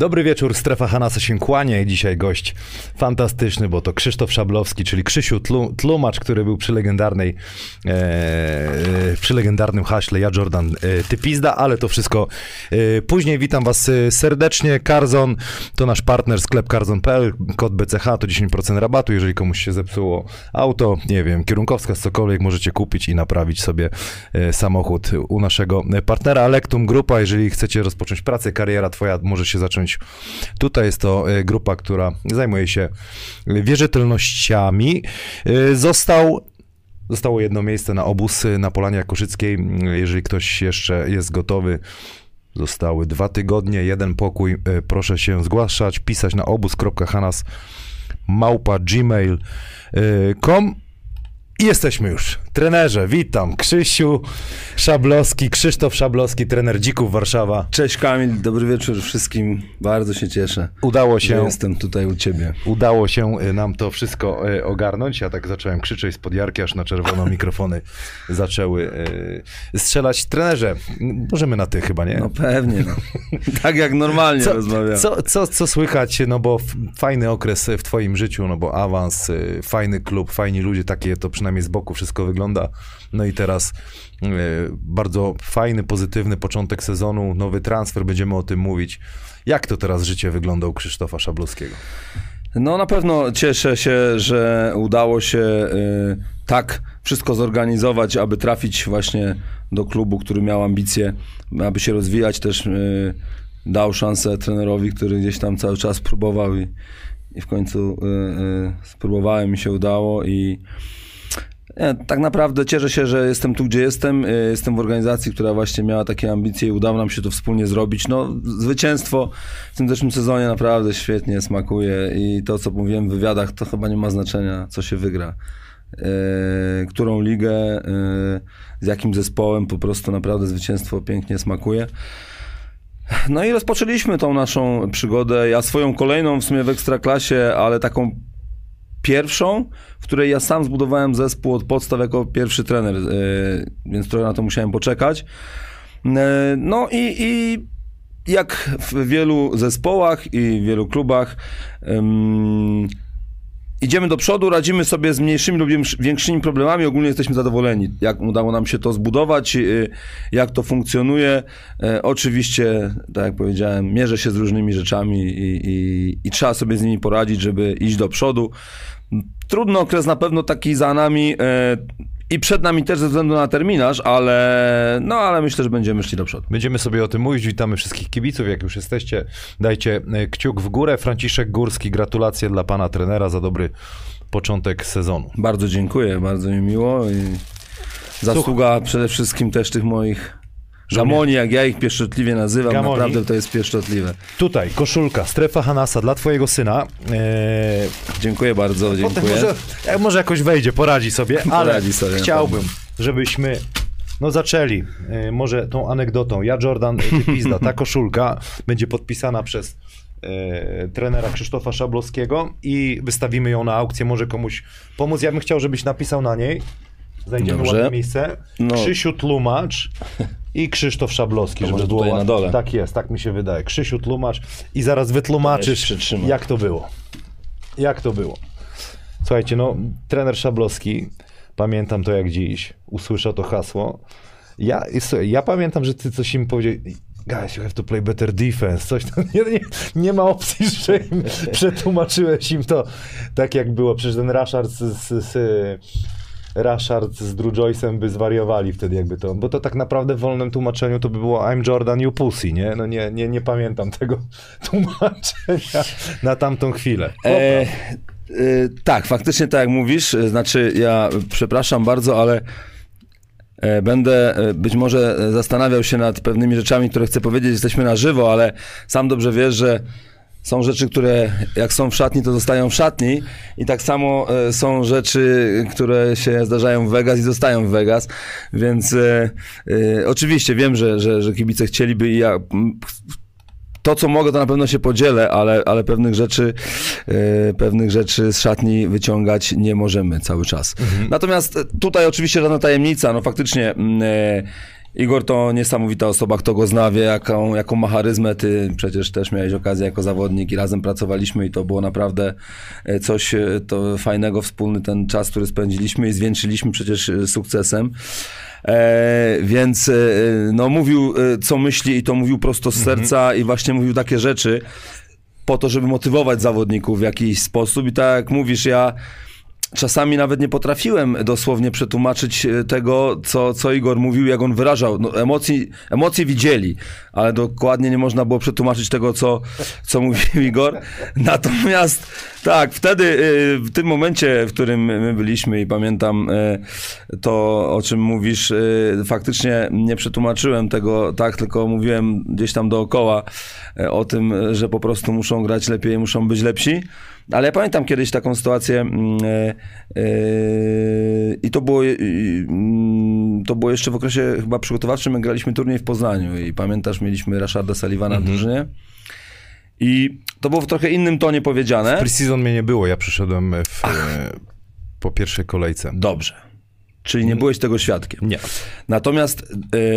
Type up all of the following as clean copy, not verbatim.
Dobry wieczór, Strefa Hanasa się kłania i dzisiaj gość fantastyczny, bo to Krzysztof Szablowski, czyli Krzysiu Tlumacz, który był przy legendarnym haśle Ja Jordan Ty Pizda, ale to wszystko później. Witam was serdecznie. Carzon to nasz partner, sklep carzon.pl, kod BCH to 10% rabatu, jeżeli komuś się zepsuło auto, nie wiem, kierunkowskaz, cokolwiek, możecie kupić i naprawić sobie samochód u naszego partnera. Alektum Grupa, jeżeli chcecie rozpocząć pracę, kariera twoja może się zacząć tutaj. Jest to grupa, która zajmuje się wierzytelnościami. Zostało jedno miejsce na obóz na Polanie Koszyckiej. Jeżeli ktoś jeszcze jest gotowy, zostały 2 tygodnie, 1 pokój. Proszę się zgłaszać, pisać na obóz.hanas@gmail.com. I jesteśmy już. Trenerze, witam. Krzysiu Szablowski, Krzysztof Szablowski, trener Dzików Warszawa. Cześć Kamil, dobry wieczór wszystkim. Bardzo się cieszę, Udało się, że jestem tutaj u ciebie. Udało się nam to wszystko ogarnąć. Ja tak zacząłem krzyczeć spod jarki, aż na czerwono mikrofony zaczęły strzelać. Trenerze, możemy na ty chyba, nie? No pewnie, no. Tak jak normalnie rozmawiamy. Co słychać, no bo fajny okres w twoim życiu, no bo awans, fajny klub, fajni ludzie, takie to przynajmniej z boku wszystko wygląda. No i teraz bardzo fajny, pozytywny początek sezonu, nowy transfer, będziemy o tym mówić. Jak to teraz życie wygląda u Krzysztofa Szablowskiego? No na pewno cieszę się, że udało się tak wszystko zorganizować, aby trafić właśnie do klubu, który miał ambicje, aby się rozwijać. Też dał szansę trenerowi, który gdzieś tam cały czas próbował i w końcu spróbowałem, mi się udało i tak naprawdę cieszę się, że jestem tu, gdzie jestem. Jestem w organizacji, która właśnie miała takie ambicje i udało nam się to wspólnie zrobić. No, zwycięstwo w tym zeszłym sezonie naprawdę świetnie smakuje i to, co mówiłem w wywiadach, to chyba nie ma znaczenia, co się wygra. Którą ligę, z jakim zespołem, po prostu naprawdę zwycięstwo pięknie smakuje. No i rozpoczęliśmy tą naszą przygodę. Ja swoją kolejną w sumie w Ekstraklasie, ale taką pierwszą, w której ja sam zbudowałem zespół od podstaw jako pierwszy trener, więc trochę na to musiałem poczekać. No i jak w wielu zespołach i w wielu klubach idziemy do przodu, radzimy sobie z mniejszymi lub większymi problemami, ogólnie jesteśmy zadowoleni, jak udało nam się to zbudować, jak to funkcjonuje. Oczywiście, tak jak powiedziałem, mierzę się z różnymi rzeczami i trzeba sobie z nimi poradzić, żeby iść do przodu. Trudny okres na pewno taki za nami i przed nami też ze względu na terminarz, ale myślę, że będziemy szli do przodu. Będziemy sobie o tym mówić. Witamy wszystkich kibiców. Jak już jesteście, dajcie kciuk w górę. Franciszek Górski, gratulacje dla pana trenera za dobry początek sezonu. Bardzo dziękuję, bardzo mi miło i zasługa przede wszystkim też tych moich Gamoni, jak ja ich pieszczotliwie nazywam, Gamoni. Naprawdę to jest pieszczotliwe. Tutaj koszulka, Strefa Hanasa dla twojego syna. Dziękuję bardzo, dziękuję. Może jakoś wejdzie, poradzi sobie, ale chciałbym, żebyśmy zaczęli może tą anegdotą. Ja Jordan Ty Pizda, ta koszulka będzie podpisana przez trenera Krzysztofa Szablowskiego i wystawimy ją na aukcję, może komuś pomóc. Ja bym chciał, żebyś napisał na niej. Znajdziemy ładne miejsce. Krzysiu Tlumacz i Krzysztof Szablowski, żeby było tutaj na dole. Tak jest, tak mi się wydaje. Krzysiu Tlumacz i zaraz wytłumaczysz, jak to było. Jak to było. Słuchajcie, trener Szablowski, pamiętam to jak dziś, usłyszał to hasło. Ja pamiętam, że ty coś im powiedział. Guys, you have to play better defense. Coś tam, nie ma opcji, że im przetłumaczyłeś im to tak jak było. Przecież ten Rashard z Drew Joyce'em by zwariowali wtedy jakby to, bo to tak naprawdę w wolnym tłumaczeniu to by było I'm Jordan, you pussy, nie? No nie pamiętam tego tłumaczenia na tamtą chwilę. Tak, faktycznie tak jak mówisz, znaczy ja przepraszam bardzo, ale będę być może zastanawiał się nad pewnymi rzeczami, które chcę powiedzieć, jesteśmy na żywo, ale sam dobrze wiesz, że są rzeczy, które jak są w szatni, to zostają w szatni i tak samo są rzeczy, które się zdarzają w Vegas i zostają w Vegas, więc oczywiście wiem, że kibice chcieliby i ja to, co mogę, to na pewno się podzielę, ale pewnych rzeczy z szatni wyciągać nie możemy cały czas. Natomiast tutaj oczywiście żadna tajemnica, faktycznie Igor to niesamowita osoba, kto go zna, wie jaką ma charyzmę. Ty przecież też miałeś okazję jako zawodnik i razem pracowaliśmy i to było naprawdę coś to fajnego, wspólny ten czas, który spędziliśmy i zwieńczyliśmy przecież sukcesem. Więc no mówił co myśli i to mówił prosto z serca i właśnie mówił takie rzeczy po to, żeby motywować zawodników w jakiś sposób i tak jak mówisz, ja czasami nawet nie potrafiłem dosłownie przetłumaczyć tego, co Igor mówił, jak on wyrażał. No, emocje widzieli, ale dokładnie nie można było przetłumaczyć tego, co mówił Igor. Natomiast tak, wtedy, w tym momencie, w którym my byliśmy i pamiętam to, o czym mówisz, faktycznie nie przetłumaczyłem tego tak, tylko mówiłem gdzieś tam dookoła o tym, że po prostu muszą grać lepiej, muszą być lepsi. Ale ja pamiętam kiedyś taką sytuację i to było jeszcze w okresie chyba przygotowawczym, jak graliśmy turniej w Poznaniu i pamiętasz, mieliśmy Rasharda Sullivana w drużynie i to było w trochę innym tonie powiedziane. W pre-season mnie nie było, ja przyszedłem po pierwszej kolejce. Dobrze, czyli nie byłeś tego świadkiem. Nie. Natomiast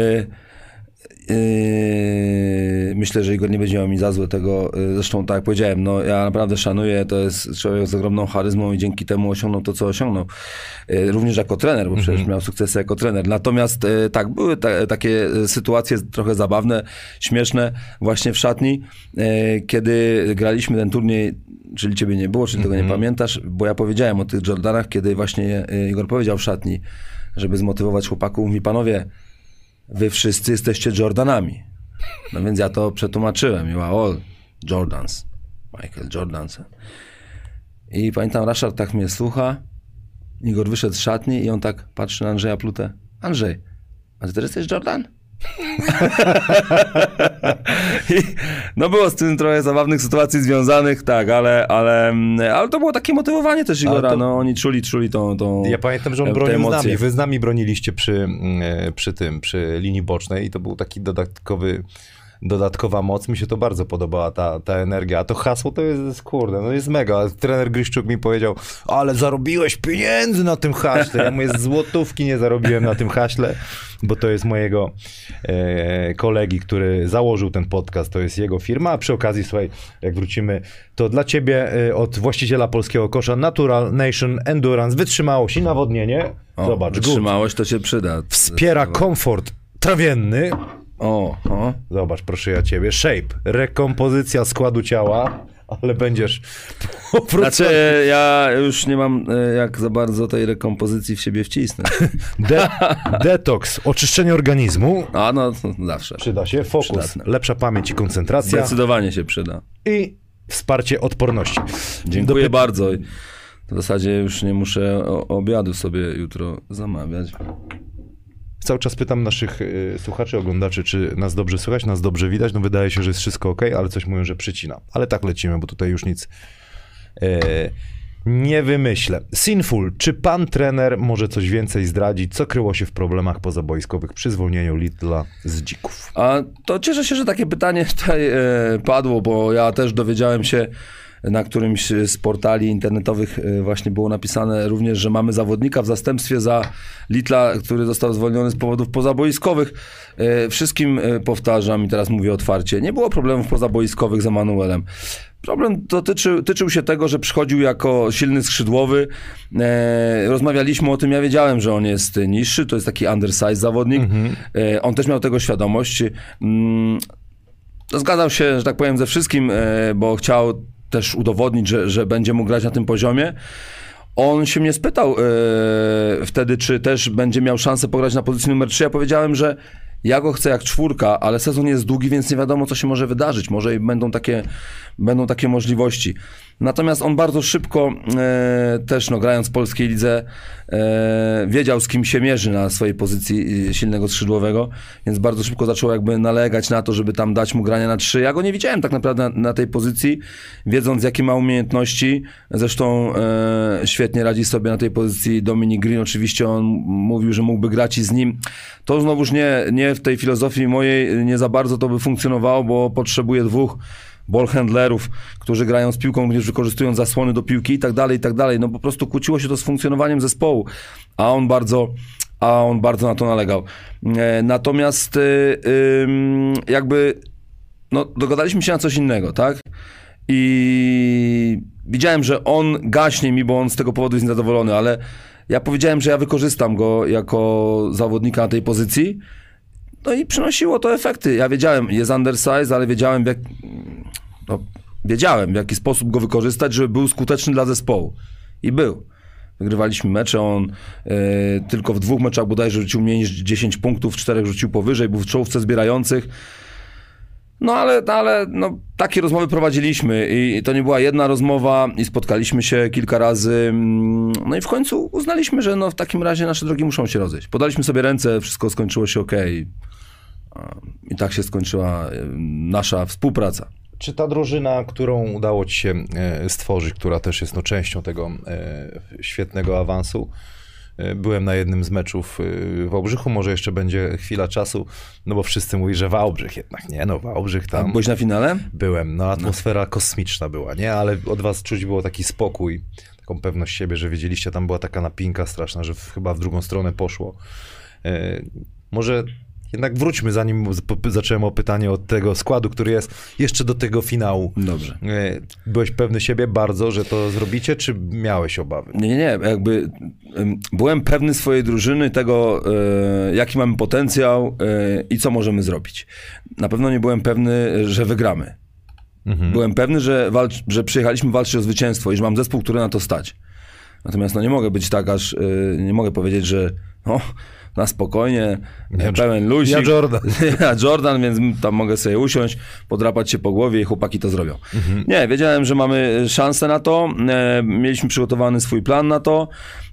myślę, że Igor nie będzie miał mi za złe tego, zresztą tak jak powiedziałem, no ja naprawdę szanuję, to jest człowiek z ogromną charyzmą i dzięki temu osiągnął to, co osiągnął. Również jako trener, bo przecież miał sukcesy jako trener. Natomiast tak, były takie sytuacje trochę zabawne, śmieszne właśnie w szatni, kiedy graliśmy ten turniej, czyli ciebie nie było, czyli tego nie pamiętasz, bo ja powiedziałem o tych Jordanach, kiedy właśnie Igor powiedział w szatni, żeby zmotywować chłopaków, mówi: panowie, wy wszyscy jesteście Jordanami. No więc ja to przetłumaczyłem. You are all Jordans. Michael Jordans. I pamiętam, Rashard tak mnie słucha. Igor wyszedł z szatni i on tak patrzy na Andrzeja Plutę. Andrzej, a ty też jesteś Jordan? No było z tym trochę zabawnych sytuacji związanych, tak, ale to było takie motywowanie też Igora, no oni czuli tą Ja pamiętam, że on bronił z nami, wy z nami broniliście przy linii bocznej i to był taki dodatkowa moc, mi się to bardzo podobała, ta energia, a to hasło to jest, kurde, no jest mega. Trener Gryszczuk mi powiedział: ale zarobiłeś pieniędzy na tym haśle. Ja mówię, złotówki nie zarobiłem na tym haśle, bo to jest mojego kolegi, który założył ten podcast, to jest jego firma, a przy okazji, słuchaj, jak wrócimy, to dla ciebie od właściciela polskiego kosza Natural Nation Endurance, wytrzymałość i nawodnienie. Zobacz, wytrzymałość to się przyda. Wspiera komfort trawienny. O. Zobacz, proszę ja ciebie. Shape, rekompozycja składu ciała, ale będziesz... Znaczy, ja już nie mam jak za bardzo tej rekompozycji w siebie wcisnąć. Detoks, oczyszczenie organizmu. A no, zawsze. Przyda się. Fokus, przydatne. Lepsza pamięć i koncentracja. Zdecydowanie się przyda. I wsparcie odporności. Dziękuję bardzo. W zasadzie już nie muszę obiadu sobie jutro zamawiać. Cały czas pytam naszych słuchaczy, oglądaczy, czy nas dobrze słychać, nas dobrze widać. No wydaje się, że jest wszystko ok, ale coś mówią, że przycina. Ale tak lecimy, bo tutaj już nic nie wymyślę. Sinful, czy pan trener może coś więcej zdradzić? Co kryło się w problemach pozaboiskowych przy zwolnieniu Littla z Dzików? A to cieszę się, że takie pytanie tutaj padło, bo ja też dowiedziałem się na którymś z portali internetowych właśnie było napisane również, że mamy zawodnika w zastępstwie za Littla, który został zwolniony z powodów pozaboiskowych. Wszystkim powtarzam i teraz mówię otwarcie, nie było problemów pozaboiskowych z Emanuelem. Problem tyczył się tego, że przychodził jako silny skrzydłowy. Rozmawialiśmy o tym, ja wiedziałem, że on jest niższy, to jest taki undersized zawodnik. On też miał tego świadomość. Zgadzał się, że tak powiem, ze wszystkim, bo chciał też udowodnić, że będzie mógł grać na tym poziomie. On się mnie spytał wtedy, czy też będzie miał szansę pograć na pozycji numer 3. Ja powiedziałem, że ja go chcę jak czwórka, ale sezon jest długi, więc nie wiadomo, co się może wydarzyć. Może i będą takie możliwości. Natomiast on bardzo szybko też, grając w polskiej lidze, wiedział, z kim się mierzy na swojej pozycji silnego skrzydłowego, więc bardzo szybko zaczął jakby nalegać na to, żeby tam dać mu grania na 3. Ja go nie widziałem tak naprawdę na tej pozycji, wiedząc, jakie ma umiejętności. Zresztą świetnie radzi sobie na tej pozycji Dominic Green. Oczywiście on mówił, że mógłby grać i z nim. To znowuż nie w tej filozofii mojej nie za bardzo to by funkcjonowało, bo potrzebuje 2 ballhandlerów, którzy grają z piłką, również wykorzystują zasłony do piłki i tak dalej, i tak dalej. No po prostu kłóciło się to z funkcjonowaniem zespołu, a on bardzo a on bardzo na to nalegał. Natomiast jakby no, dogadaliśmy się na coś innego, tak? I widziałem, że on gaśnie mi, bo on z tego powodu jest niezadowolony, ale ja powiedziałem, że ja wykorzystam go jako zawodnika na tej pozycji. No i przynosiło to efekty. Ja wiedziałem, jest undersize, ale wiedziałem w jaki sposób go wykorzystać, żeby był skuteczny dla zespołu. I był. Wygrywaliśmy mecze, on tylko w 2 meczach bodajże rzucił mniej niż 10 punktów, 4 rzucił powyżej, był w czołówce zbierających. No ale no, takie rozmowy prowadziliśmy i to nie była jedna rozmowa i spotkaliśmy się kilka razy. No i w końcu uznaliśmy, że no, w takim razie nasze drogi muszą się rozejść. Podaliśmy sobie ręce, wszystko skończyło się okej. I tak się skończyła nasza współpraca. Czy ta drużyna, którą udało ci się stworzyć, która też jest no, częścią tego świetnego awansu, byłem na jednym z meczów w Wałbrzychu, może jeszcze będzie chwila czasu, no bo wszyscy mówią, że Wałbrzych jednak, nie no, Wałbrzych tam. A byłeś na finale? Byłem, no atmosfera kosmiczna była, nie, ale od was czuć było taki spokój, taką pewność siebie, że wiedzieliście, tam była taka napinka straszna, że chyba w drugą stronę poszło. Może jednak wróćmy, zanim zacząłem o pytanie od tego składu, który jest jeszcze do tego finału. Dobrze. Byłeś pewny siebie bardzo, że to zrobicie, czy miałeś obawy? Nie, jakby byłem pewny swojej drużyny, tego jaki mamy potencjał i co możemy zrobić. Na pewno nie byłem pewny, że wygramy. Mhm. Byłem pewny, że przyjechaliśmy walczyć o zwycięstwo i że mam zespół, który na to stać. Natomiast no nie mogę być tak, aż nie mogę powiedzieć, że no, na spokojnie, pełen luzik. Ja Jordan. Ja Jordan, więc tam mogę sobie usiąść, podrapać się po głowie i chłopaki to zrobią. Mhm. Nie, wiedziałem, że mamy szansę na to, mieliśmy przygotowany swój plan na to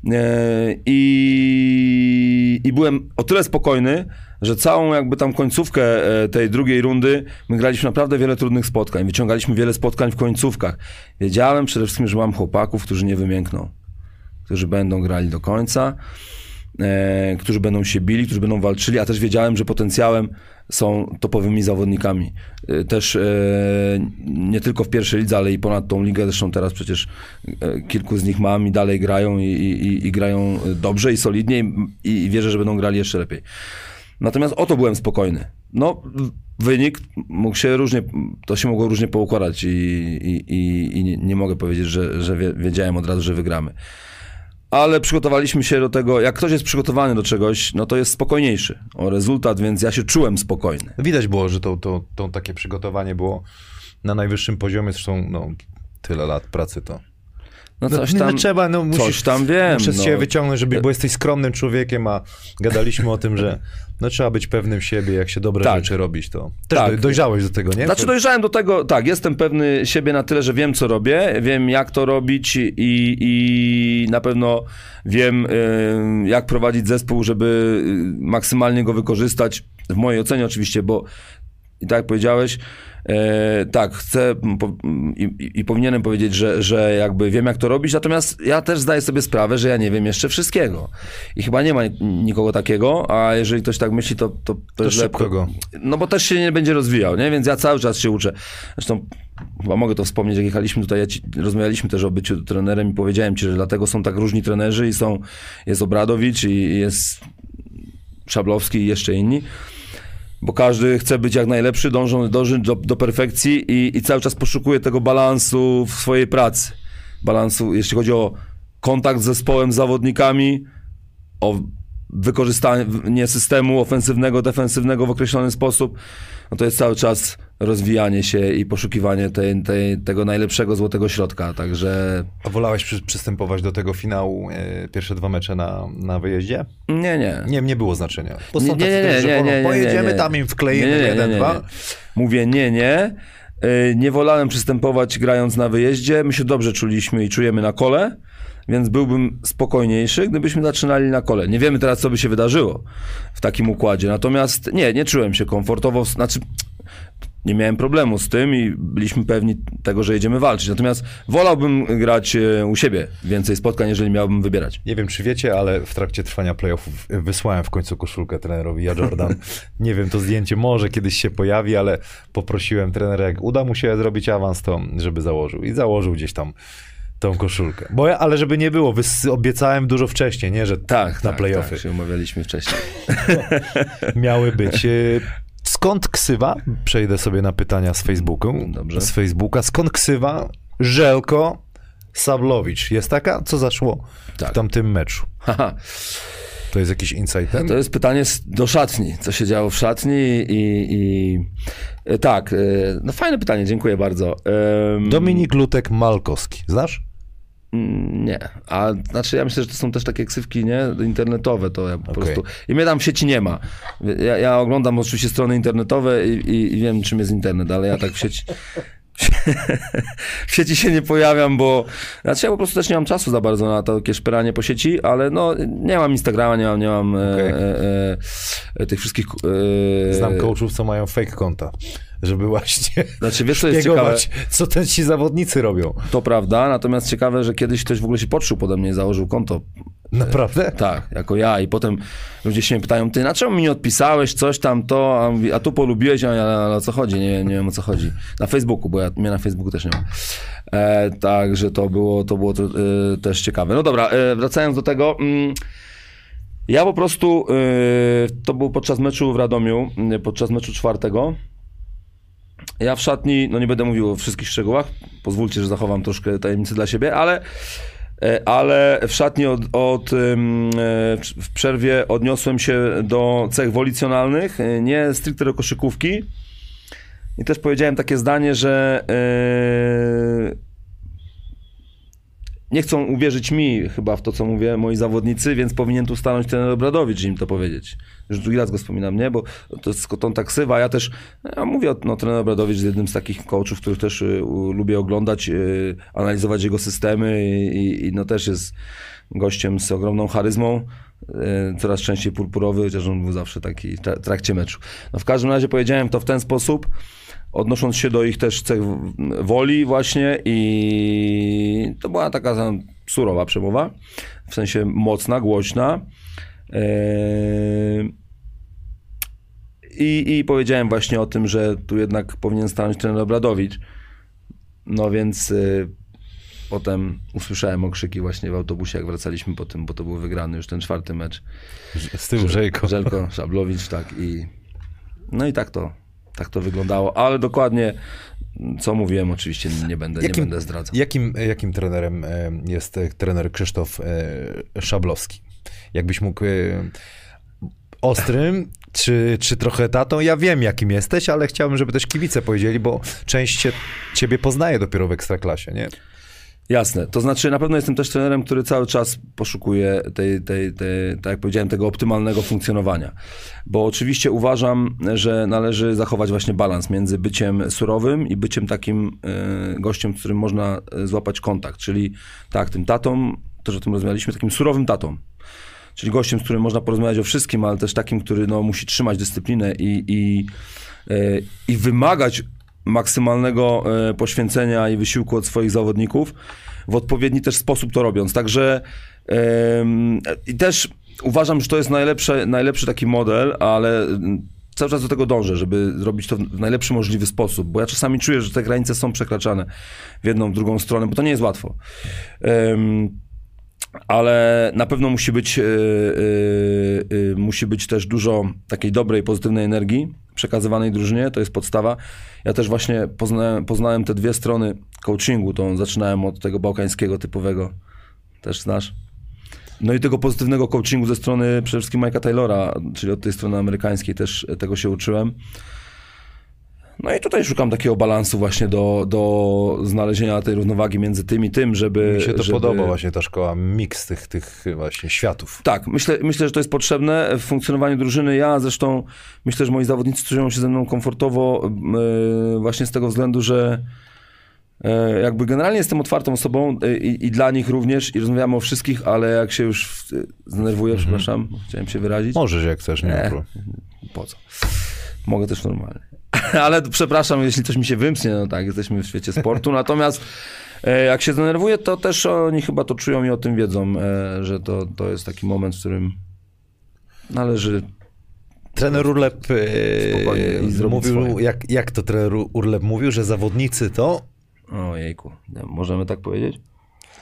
i byłem o tyle spokojny, że całą jakby tam końcówkę tej drugiej rundy my graliśmy naprawdę wiele trudnych spotkań, wyciągaliśmy wiele spotkań w końcówkach. Wiedziałem przede wszystkim, że mam chłopaków, którzy nie wymiękną, którzy będą grali do końca, którzy będą się bili, którzy będą walczyli, a też wiedziałem, że potencjałem są topowymi zawodnikami. Też nie tylko w pierwszej lidze, ale i ponad tą ligę, zresztą teraz przecież kilku z nich mam i dalej grają i grają dobrze i solidnie i wierzę, że będą grali jeszcze lepiej. Natomiast o to byłem spokojny. No, wynik mógł się różnie, to się mogło różnie poukładać i nie mogę powiedzieć, że wiedziałem od razu, że wygramy. Ale przygotowaliśmy się do tego, jak ktoś jest przygotowany do czegoś, no to jest spokojniejszy o rezultat, więc ja się czułem spokojny. Widać było, że to takie przygotowanie było na najwyższym poziomie, zresztą no, tyle lat pracy to... No coś tam, trzeba, no musisz, coś tam wiem. Muszę z siebie wyciągnąć, bo jesteś skromnym człowiekiem, a gadaliśmy o tym, że no, trzeba być pewnym siebie, jak się dobre rzeczy robić, to też dojrzałeś do tego, nie? Znaczy dojrzałem do tego, tak, jestem pewny siebie na tyle, że wiem, co robię, wiem, jak to robić i na pewno wiem, jak prowadzić zespół, żeby maksymalnie go wykorzystać, w mojej ocenie oczywiście, bo i tak jak powiedziałeś, tak, chcę i powinienem powiedzieć, że jakby wiem, jak to robić, natomiast ja też zdaję sobie sprawę, że ja nie wiem jeszcze wszystkiego. I chyba nie ma nikogo takiego, a jeżeli ktoś tak myśli, to szybko go. No bo też się nie będzie rozwijał, nie? Więc ja cały czas się uczę. Zresztą chyba mogę to wspomnieć, jak jechaliśmy tutaj, rozmawialiśmy też o byciu trenerem i powiedziałem ci, że dlatego są tak różni trenerzy i jest Obradowicz i jest Szablowski i jeszcze inni. Bo każdy chce być jak najlepszy, dąży do perfekcji i cały czas poszukuje tego balansu w swojej pracy. Balansu, jeśli chodzi o kontakt z zespołem, z zawodnikami, o wykorzystanie systemu ofensywnego, defensywnego w określony sposób, no to jest cały czas rozwijanie się i poszukiwanie tego najlepszego złotego środka, także... A wolałeś przystępować do tego finału pierwsze 2 mecze na wyjeździe? Nie. Nie było znaczenia. Bo są tacy, że pojedziemy tam im wkleimy 1-2. Mówię nie. Nie wolałem przystępować grając na wyjeździe. My się dobrze czuliśmy i czujemy na kole, więc byłbym spokojniejszy, gdybyśmy zaczynali na kole. Nie wiemy teraz, co by się wydarzyło w takim układzie. Natomiast nie czułem się komfortowo, znaczy nie miałem problemu z tym i byliśmy pewni tego, że jedziemy walczyć. Natomiast wolałbym grać u siebie więcej spotkań, jeżeli miałbym wybierać. Nie wiem, czy wiecie, ale w trakcie trwania playoffów wysłałem w końcu koszulkę trenerowi Ja Jordan. Nie wiem, to zdjęcie może kiedyś się pojawi, ale poprosiłem trenera, jak uda mu się zrobić awans, to żeby założył. I założył gdzieś tam tą koszulkę. Ale żeby nie było, obiecałem dużo wcześniej, nie, że na playoffy. Tak, się umawialiśmy wcześniej. Miały być. Skąd ksywa? Przejdę sobie na pytania z Facebooku. Dobrze. Z Facebooka. Skąd ksywa Żelko Szablowicz? Jest taka? Co zaszło w tamtym meczu? To jest jakiś insight? To jest pytanie do szatni. Co się działo w szatni tak, no fajne pytanie, dziękuję bardzo. Dominik Lutek-Malkowski. Znasz? Nie, a znaczy ja myślę, że to są też takie ksywki, nie? Internetowe, to ja po prostu... I mnie tam w sieci nie ma. Ja oglądam oczywiście strony internetowe i wiem, czym jest internet, ale ja tak w sieci... W sieci się nie pojawiam, bo znaczy ja po prostu też nie mam czasu za bardzo na takie szperanie po sieci, ale no nie mam Instagrama, nie mam tych wszystkich... Znam coachów, co mają fake konta, żeby właśnie znaczy, wiesz, co jest ciekawe, co ci zawodnicy robią. To prawda, natomiast ciekawe, że kiedyś ktoś w ogóle się podszył pode mnie i założył konto. Naprawdę? Tak, jako ja i potem ludzie się mnie pytają, ty na czemu mi nie odpisałeś, coś tam to, a tu polubiłeś, ale o co chodzi, nie wiem o co chodzi. Na Facebooku, bo mnie na Facebooku też nie ma. Także to było też ciekawe. No dobra, wracając do tego, ja po prostu, to było podczas meczu w Radomiu, podczas meczu 4. Ja w szatni, no nie będę mówił o wszystkich szczegółach, pozwólcie, że zachowam troszkę tajemnicy dla siebie, ale w szatni w przerwie odniosłem się do cech wolicjonalnych, nie stricte do koszykówki. I też powiedziałem takie zdanie, że nie chcą uwierzyć mi chyba w to, co mówię, moi zawodnicy, więc powinien tu stanąć trener Obradowicz i im to powiedzieć. Już drugi raz go wspominam, nie? Bo to jest ta ksywa. Ja też mówię, trener Obradowicz jest jednym z takich coachów, których też lubię oglądać, analizować jego systemy i no też jest gościem z ogromną charyzmą, coraz częściej purpurowy, chociaż on był zawsze taki w trakcie meczu. No w każdym razie powiedziałem to w ten sposób, odnosząc się do ich też cech woli właśnie i to była taka surowa przemowa, w sensie mocna, głośna. I powiedziałem właśnie o tym, że tu jednak powinien stanąć trener Obradowicz. No więc potem usłyszałem okrzyki właśnie w autobusie, jak wracaliśmy po tym, bo to był wygrany już ten 4. mecz. Z tyłu Żelko. Żelko Szablowicz, tak. No i tak to wyglądało, ale dokładnie co mówiłem, oczywiście nie będę zdradzał. Jakim trenerem jest trener Krzysztof Szablowski? Jakbyś mógł ostrym, czy trochę tatą? Ja wiem, jakim jesteś, ale chciałbym, żeby też kibice powiedzieli, bo część ciebie poznaje dopiero w Ekstraklasie, nie? Jasne, to znaczy na pewno jestem też trenerem, który cały czas poszukuje tak jak powiedziałem, tego optymalnego funkcjonowania. Bo oczywiście uważam, że należy zachować właśnie balans między byciem surowym i byciem takim gościem, z którym można złapać kontakt. Czyli tak, tym tatą, też o tym rozmawialiśmy, takim surowym tatą. Czyli gościem, z którym można porozmawiać o wszystkim, ale też takim, który musi trzymać dyscyplinę i wymagać maksymalnego poświęcenia i wysiłku od swoich zawodników, w odpowiedni też sposób to robiąc. Także i też uważam, że to jest najlepszy taki model, ale cały czas do tego dążę, żeby zrobić to w najlepszy możliwy sposób, bo ja czasami czuję, że te granice są przekraczane w jedną, w drugą stronę, bo to nie jest łatwo. Ale na pewno musi być też dużo takiej dobrej, pozytywnej energii przekazywanej drużynie, to jest podstawa. Ja też właśnie poznałem te dwie strony coachingu, to zaczynałem od tego bałkańskiego typowego, też znasz. No i tego pozytywnego coachingu ze strony przede wszystkim Mike'a Taylora, czyli od tej strony amerykańskiej też tego się uczyłem. No i tutaj szukam takiego balansu właśnie do znalezienia tej równowagi między tym i tym, żeby... Mi się to podoba właśnie ta szkoła, miks tych właśnie światów. Tak, myślę, że to jest potrzebne w funkcjonowaniu drużyny. Ja zresztą myślę, że moi zawodnicy czują się ze mną komfortowo właśnie z tego względu, że jakby generalnie jestem otwartą osobą i dla nich również i rozmawiamy o wszystkich, ale jak się już zdenerwuję, przepraszam, chciałem się wyrazić. Możesz jak chcesz, nie? Po co? Mogę też normalnie. Ale przepraszam, jeśli coś mi się wymknie, no tak, jesteśmy w świecie sportu, natomiast jak się zdenerwuję, to też oni chyba to czują i o tym wiedzą, że to jest taki moment, w którym należy... Trener Urlep mówił, swoje. jak to trener Urlep mówił, że zawodnicy to... Ojejku, możemy tak powiedzieć?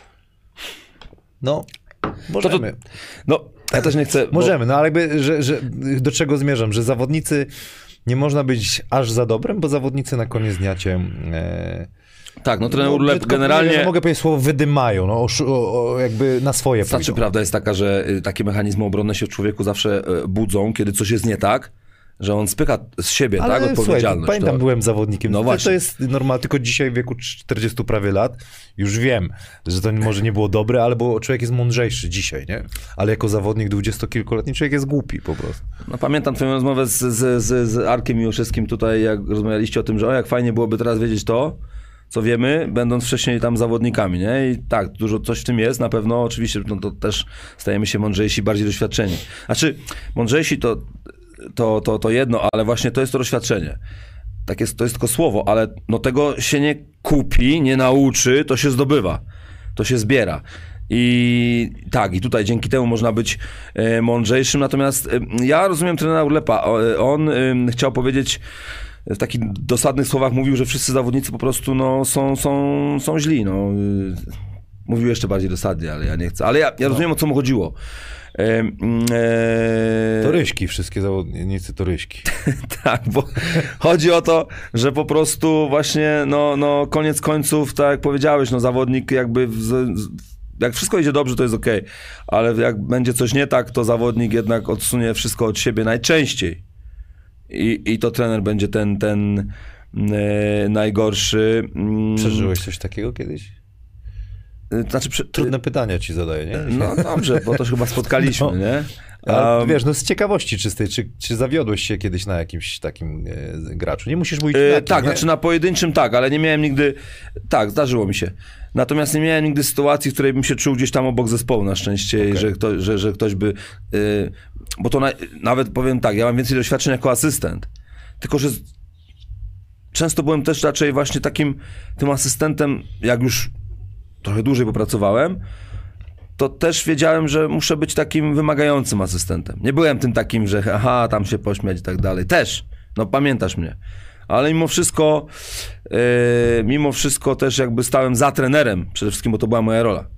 No, możemy. No, ja też nie chcę... Możemy, no ale jakby, że do czego zmierzam? Że zawodnicy, nie można być aż za dobrym, bo zawodnicy na koniec dnia cię... Tak, no trener Urlep generalnie... Mogę powiedzieć słowo wydymają, no, jakby na swoje Znaczy, pójdą. prawda jest taka, że takie mechanizmy obronne się w człowieku zawsze budzą, kiedy coś jest nie tak, że on spycha z siebie, ale, tak, odpowiedzialność. Słuchaj, pamiętam, byłem zawodnikiem. No właśnie. To jest normalne, tylko dzisiaj w wieku 40 prawie lat już wiem, że to może nie było dobre, ale bo człowiek jest mądrzejszy dzisiaj, nie? Ale jako zawodnik 20-kilkuletni człowiek jest głupi po prostu. No pamiętam twoją rozmowę z Arkiem Miłoszewskim tutaj, jak rozmawialiście o tym, że jak fajnie byłoby teraz wiedzieć to, co wiemy, będąc wcześniej tam zawodnikami, nie? I tak, dużo coś w tym jest, na pewno, oczywiście, no to też stajemy się mądrzejsi, bardziej doświadczeni. Znaczy, mądrzejsi to jedno, ale właśnie to jest to doświadczenie. Tak jest, to jest tylko słowo, ale no tego się nie kupi, nie nauczy, to się zdobywa, to się zbiera. I tak, i tutaj dzięki temu można być mądrzejszym, natomiast ja rozumiem trenera Urlepa, on chciał powiedzieć, w takich dosadnych słowach mówił, że wszyscy zawodnicy po prostu no, są źli. No. Mówił jeszcze bardziej dosadnie, ale ja nie chcę. Ale ja rozumiem, o co mu chodziło. Toryśki, wszystkie zawodnicy toryśki. Tak, bo chodzi o to, że po prostu właśnie no koniec końców, tak jak powiedziałeś, no zawodnik jakby jak wszystko idzie dobrze, to jest okej, ale jak będzie coś nie tak, to zawodnik jednak odsunie wszystko od siebie najczęściej. I to trener będzie ten najgorszy. Przeżyłeś coś takiego kiedyś? Znaczy, trudne pytania ci zadaję, nie? No dobrze, bo to chyba spotkaliśmy, nie? Wiesz, no z ciekawości czystej, czy zawiodłeś się kiedyś na jakimś takim graczu? Nie musisz mówić na kim, tak, nie? znaczy na pojedynczym tak, ale nie miałem nigdy... Tak, zdarzyło mi się. Natomiast nie miałem nigdy sytuacji, w której bym się czuł gdzieś tam obok zespołu na szczęście i że ktoś by... bo to nawet powiem tak, ja mam więcej doświadczeń jako asystent, tylko że często byłem też raczej właśnie tym asystentem, jak już trochę dłużej popracowałem, to też wiedziałem, że muszę być takim wymagającym asystentem. Nie byłem tym takim, że tam się pośmiać i tak dalej. Też, no pamiętasz mnie. Ale mimo wszystko też jakby stałem za trenerem, przede wszystkim, bo to była moja rola.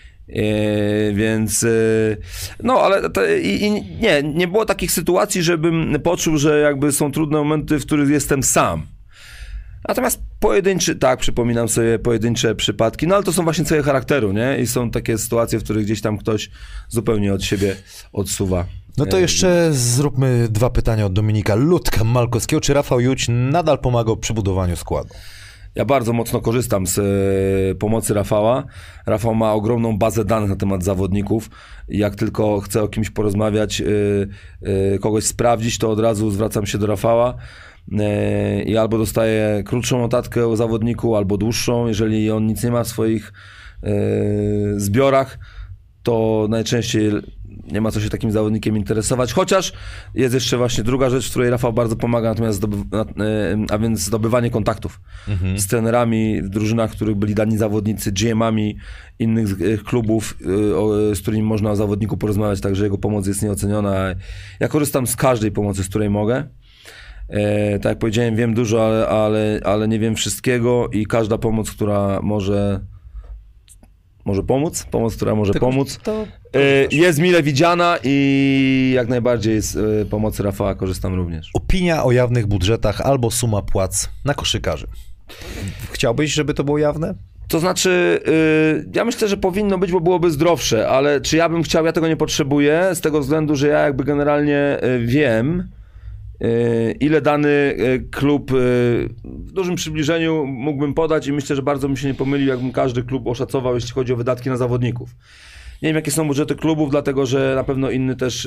Więc no, ale nie było takich sytuacji, żebym poczuł, że jakby są trudne momenty, w których jestem sam. Natomiast przypominam sobie pojedyncze przypadki, no ale to są właśnie cechy charakteru, nie? I są takie sytuacje, w których gdzieś tam ktoś zupełnie od siebie odsuwa. No to jeszcze zróbmy 2 pytania od Dominika Ludka-Malkowskiego. Czy Rafał Juć nadal pomagał przy budowaniu składu? Ja bardzo mocno korzystam z pomocy Rafała. Rafał ma ogromną bazę danych na temat zawodników. Jak tylko chcę o kimś porozmawiać, kogoś sprawdzić, to od razu zwracam się do Rafała. I albo dostaję krótszą notatkę o zawodniku, albo dłuższą. Jeżeli on nic nie ma w swoich zbiorach, to najczęściej nie ma co się takim zawodnikiem interesować. Chociaż jest jeszcze właśnie druga rzecz, w której Rafał bardzo pomaga, natomiast a więc zdobywanie kontaktów z trenerami w drużynach, w których byli dani zawodnicy, GM-ami innych klubów, z którymi można o zawodniku porozmawiać, także jego pomoc jest nieoceniona. Ja korzystam z każdej pomocy, z której mogę. Tak jak powiedziałem, wiem dużo, ale nie wiem wszystkiego i każda pomoc, która może pomóc, która może pomóc, jest mile widziana i jak najbardziej z pomocy Rafała korzystam również. Opinia o jawnych budżetach albo suma płac na koszykarzy. Chciałbyś, żeby to było jawne? To znaczy, ja myślę, że powinno być, bo byłoby zdrowsze, ale czy ja bym chciał, ja tego nie potrzebuję, z tego względu, że ja jakby generalnie wiem, ile dany klub w dużym przybliżeniu mógłbym podać i myślę, że bardzo bym się nie pomylił, jakbym każdy klub oszacował, jeśli chodzi o wydatki na zawodników. Nie wiem, jakie są budżety klubów, dlatego że na pewno inny też...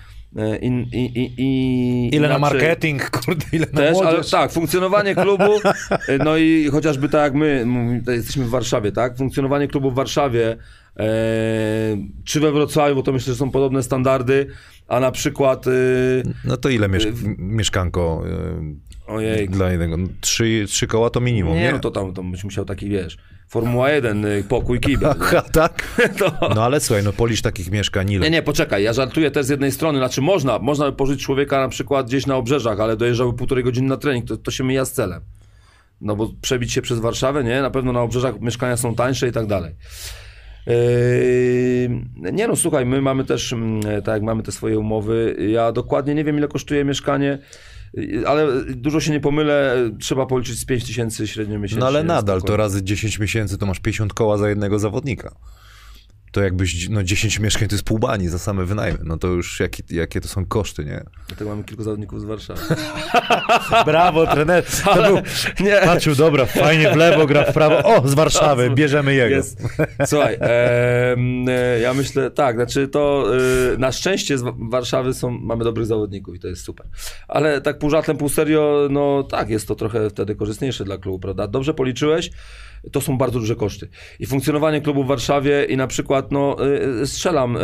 ile na marketing, kurde, ile na młodzież. Ale tak, funkcjonowanie klubu, no i chociażby tak jak my jesteśmy w Warszawie, tak? Funkcjonowanie klubu w Warszawie, czy we Wrocławiu, bo to myślę, że są podobne standardy, a na przykład... No to ile mieszkanko ojej. dla jednego? 3 koła to minimum, nie? No to byś musiał taki, wiesz, Formuła 1, pokój, kibel. Aha, tak? No ale słuchaj, no Polisz takich mieszkań ile? Nie, poczekaj, ja żartuję też z jednej strony, znaczy można by pożyć człowieka na przykład gdzieś na obrzeżach, ale dojeżdżałby 1,5 godziny na trening, to się mija z celem. No bo przebić się przez Warszawę, nie? Na pewno na obrzeżach mieszkania są tańsze i tak dalej. Nie no, słuchaj, my mamy też, tak jak mamy te swoje umowy, ja dokładnie nie wiem, ile kosztuje mieszkanie, ale dużo się nie pomylę, trzeba policzyć z 5 000 średnio miesięcznie. No ale nadal, spokojnie. to razy 10 miesięcy to masz 50 koła za jednego zawodnika. To jakbyś, 10 mieszkań to jest pół bani za same wynajmy. No to już jakie to są koszty, nie? Dlatego mamy kilku zawodników z Warszawy. Brawo, trener. To był, Nie. patrzył, dobra, fajnie w lewo, gra w prawo. O, z Warszawy, bierzemy jego. Jest. Słuchaj, ja myślę, tak, znaczy to na szczęście z Warszawy mamy dobrych zawodników i to jest super. Ale tak pół żartem, pół serio, no tak, jest to trochę wtedy korzystniejsze dla klubu, prawda? Dobrze policzyłeś, to są bardzo duże koszty. I funkcjonowanie klubu w Warszawie i na przykład, strzelam,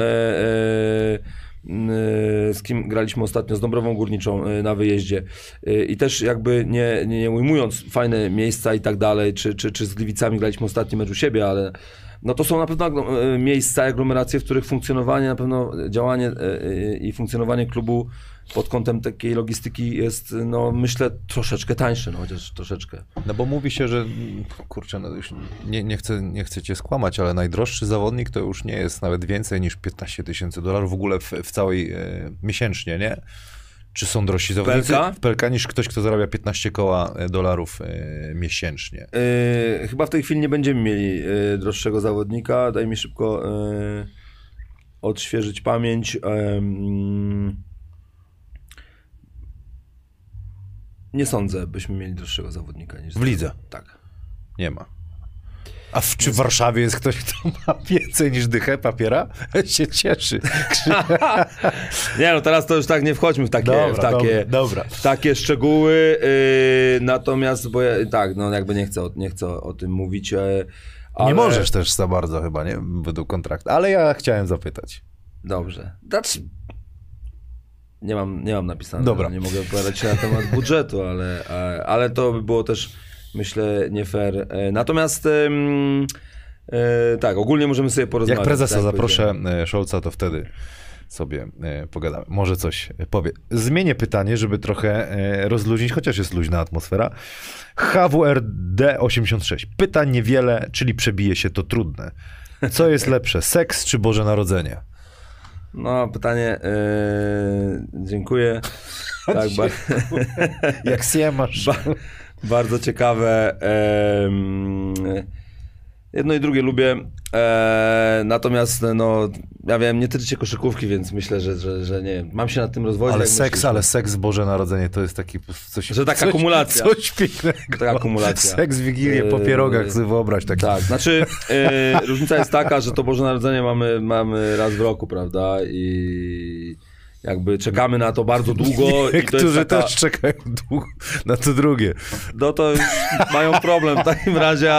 z kim graliśmy ostatnio, z Dąbrową Górniczą na wyjeździe i też jakby nie ujmując fajne miejsca i tak dalej, czy z Gliwicami graliśmy ostatni mecz u siebie, ale no to są na pewno miejsca, aglomeracje, w których funkcjonowanie, na pewno działanie i funkcjonowanie klubu pod kątem takiej logistyki jest, no myślę, troszeczkę tańsze, no chociaż troszeczkę. No bo mówi się, że, kurczę, no już nie chcę cię skłamać, ale najdroższy zawodnik to już nie jest nawet więcej niż $15,000 w ogóle w całej miesięcznie, nie? Czy są drożsi zawodnicy w PLK niż ktoś, kto zarabia 15 koła dolarów miesięcznie? Chyba w tej chwili nie będziemy mieli droższego zawodnika. Daj mi szybko odświeżyć pamięć. Nie sądzę, byśmy mieli droższego zawodnika niż w lidze? Tak. Nie ma. A czy w Warszawie jest ktoś, kto ma więcej niż dychę papiera? się cieszy. Nie, no teraz to już tak nie wchodźmy w takie szczegóły. Natomiast, bo ja, tak, no jakby nie chcę o tym mówić. Ale... Nie możesz też za bardzo chyba, nie? Według kontraktu. Ale ja chciałem zapytać. Dobrze. Nie mam napisane, dobra. Nie mogę opowiadać się na temat budżetu, ale to by było też, myślę, nie fair. Natomiast tak, ogólnie możemy sobie porozmawiać. Jak prezesa tak zaproszę Scholza, to wtedy sobie pogadamy. Może coś powie. Zmienię pytanie, żeby trochę rozluźnić, chociaż jest luźna atmosfera. HWRD 86. Pytań niewiele, czyli przebije się to trudne. Co jest lepsze, seks czy Boże Narodzenie? No, pytanie, dziękuję. Tak, jak się masz? Bardzo ciekawe. Jedno i drugie lubię. Natomiast, no, ja wiem, nie tyczy się koszykówki, więc myślę, że nie wiem, mam się nad tym rozwodzić. Ale seks Boże Narodzenie to jest taki coś... Że taka akumulacja. Coś pięknego. Taka akumulacja. Seks w Wigilię po pierogach, sobie wyobraź. Taki. Tak, znaczy różnica jest taka, że to Boże Narodzenie mamy raz w roku, prawda? I jakby czekamy na to bardzo długo. Niektórzy też czekają długo na to drugie. No to już mają problem w takim razie,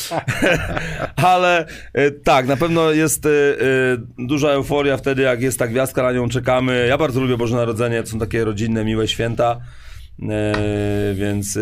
ale tak, na pewno jest duża euforia wtedy, jak jest ta gwiazdka, na nią czekamy. Ja bardzo lubię Boże Narodzenie, to są takie rodzinne, miłe święta. Więc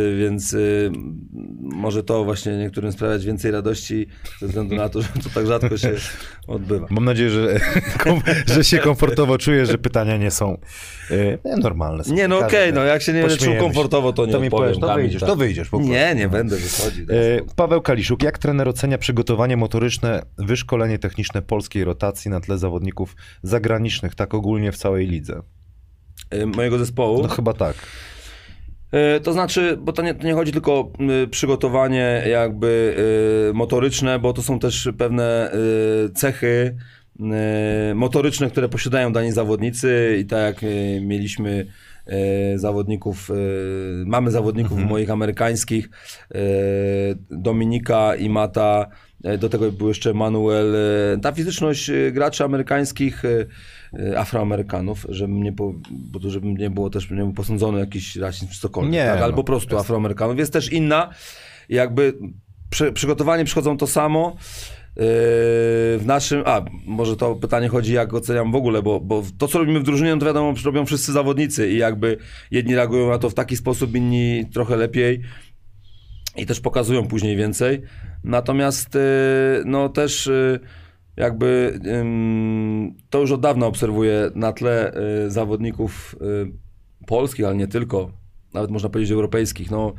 może to właśnie niektórym sprawiać więcej radości ze względu na to, że to tak rzadko się odbywa. Mam nadzieję, że się komfortowo czujesz, że pytania nie są normalne. Nie, no okej, no jak się nie będę czuł komfortowo, to nie odpowiem. To wyjdziesz po prostu. Nie będę wychodził. Paweł Kaliszuk, jak trener ocenia przygotowanie motoryczne, wyszkolenie techniczne polskiej rotacji na tle zawodników zagranicznych, tak ogólnie w całej lidze? Mojego zespołu? No chyba tak. To znaczy, bo to nie chodzi tylko o przygotowanie jakby motoryczne, bo to są też pewne cechy motoryczne, które posiadają dani zawodnicy i tak jak mieliśmy zawodników, mamy zawodników moich amerykańskich, Dominika i Mata, do tego był jeszcze Manuel. Ta fizyczność graczy amerykańskich, Afroamerykanów, żebym nie było też nie był posądzony jakiś rasizm czy cokolwiek, nie, tak? Ale po prostu Afroamerykanów jest też inna. Jakby przygotowanie przychodzą to samo. W naszym, może to pytanie chodzi, jak oceniam w ogóle, bo to, co robimy w drużynie, to wiadomo, robią wszyscy zawodnicy i jakby jedni reagują na to w taki sposób, inni trochę lepiej i też pokazują później więcej. Natomiast no też jakby to już od dawna obserwuję na tle zawodników polskich, ale nie tylko, nawet można powiedzieć europejskich, no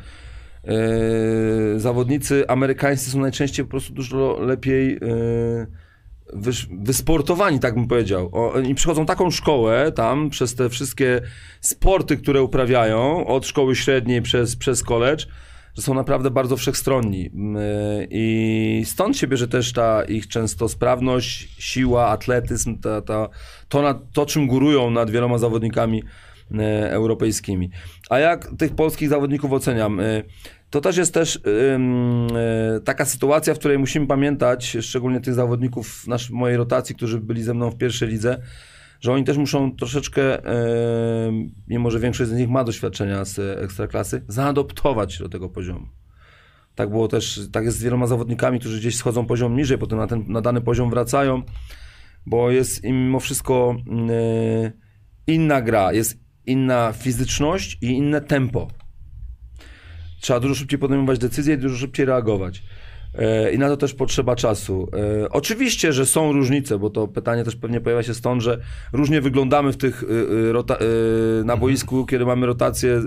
zawodnicy amerykańscy są najczęściej po prostu dużo lepiej wysportowani, tak bym powiedział. Oni przychodzą taką szkołę tam, przez te wszystkie sporty, które uprawiają, od szkoły średniej przez college, że są naprawdę bardzo wszechstronni. I stąd się bierze też ta ich często sprawność, siła, atletyzm, to czym górują nad wieloma zawodnikami europejskimi. A jak tych polskich zawodników oceniam? To też jest taka sytuacja, w której musimy pamiętać, szczególnie tych zawodników mojej rotacji, którzy byli ze mną w pierwszej lidze, że oni też muszą troszeczkę, mimo że większość z nich ma doświadczenia z ekstraklasy, zaadoptować się do tego poziomu. Tak było też, tak jest z wieloma zawodnikami, którzy gdzieś schodzą poziom niżej, potem na dany poziom wracają, bo jest im mimo wszystko inna gra, jest inna fizyczność i inne tempo. Trzeba dużo szybciej podejmować decyzje i dużo szybciej reagować. I na to też potrzeba czasu. Oczywiście, że są różnice, bo to pytanie też pewnie pojawia się stąd, że różnie wyglądamy w tych na boisku, kiedy mamy rotację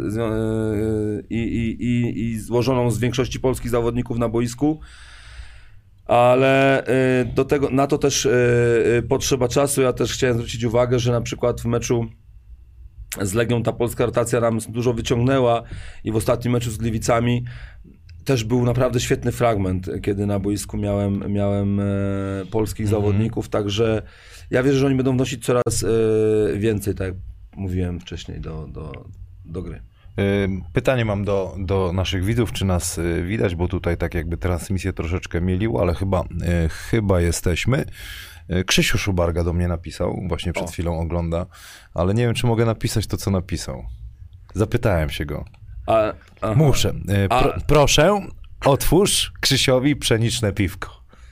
i złożoną z większości polskich zawodników na boisku, ale na to też potrzeba czasu. Ja też chciałem zwrócić uwagę, że na przykład w meczu z Legią ta polska rotacja nam dużo wyciągnęła i w ostatnim meczu z Gliwicami też był naprawdę świetny fragment, kiedy na boisku miałem polskich zawodników, także ja wierzę, że oni będą wnosić coraz więcej, tak jak mówiłem wcześniej, do gry. Pytanie mam do naszych widzów, czy nas widać, bo tutaj tak jakby transmisję troszeczkę mielił, ale chyba jesteśmy. Krzysiu Szubarga do mnie napisał, właśnie przed chwilą ogląda, ale nie wiem, czy mogę napisać to, co napisał. Zapytałem się go. Muszę. Proszę, otwórz Krzysiowi pszeniczne piwko.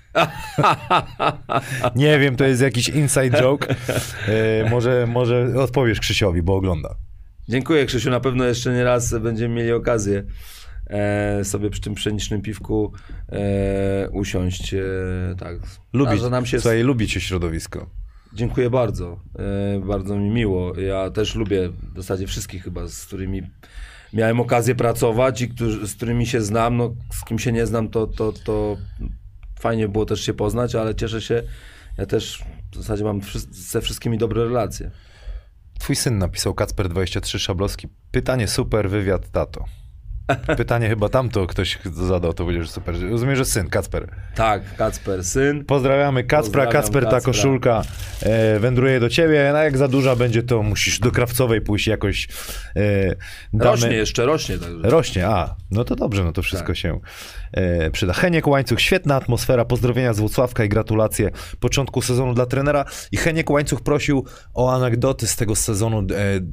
Nie wiem, to jest jakiś inside joke. Może odpowiesz Krzysiowi, bo ogląda. Dziękuję, Krzysiu, na pewno jeszcze nie raz będziemy mieli okazję sobie przy tym pszenicznym piwku usiąść. Tak. Lubi cię środowisko. Dziękuję bardzo. Bardzo mi miło. Ja też lubię w zasadzie wszystkich chyba, z którymi miałem okazję pracować i z którymi się znam. No, z kim się nie znam, to fajnie było też się poznać, ale cieszę się. Ja też w zasadzie mam ze wszystkimi dobre relacje. Twój syn napisał, Kacper23 Szablowski. Pytanie super, wywiad tato. Pytanie chyba tamto ktoś zadał, to będzie super. Rozumiem, że syn, Kacper. Tak, Kacper, syn. Pozdrawiamy Kacpra. Kacper, ta koszulka wędruje do ciebie. No jak za duża będzie, to musisz do krawcowej pójść jakoś. Rośnie. Także. Rośnie, no to dobrze, no to wszystko się przyda. Heniek Łańcuch, świetna atmosfera, pozdrowienia z Włocławka i gratulacje początku sezonu dla trenera. I Heniek Łańcuch prosił o anegdoty z tego sezonu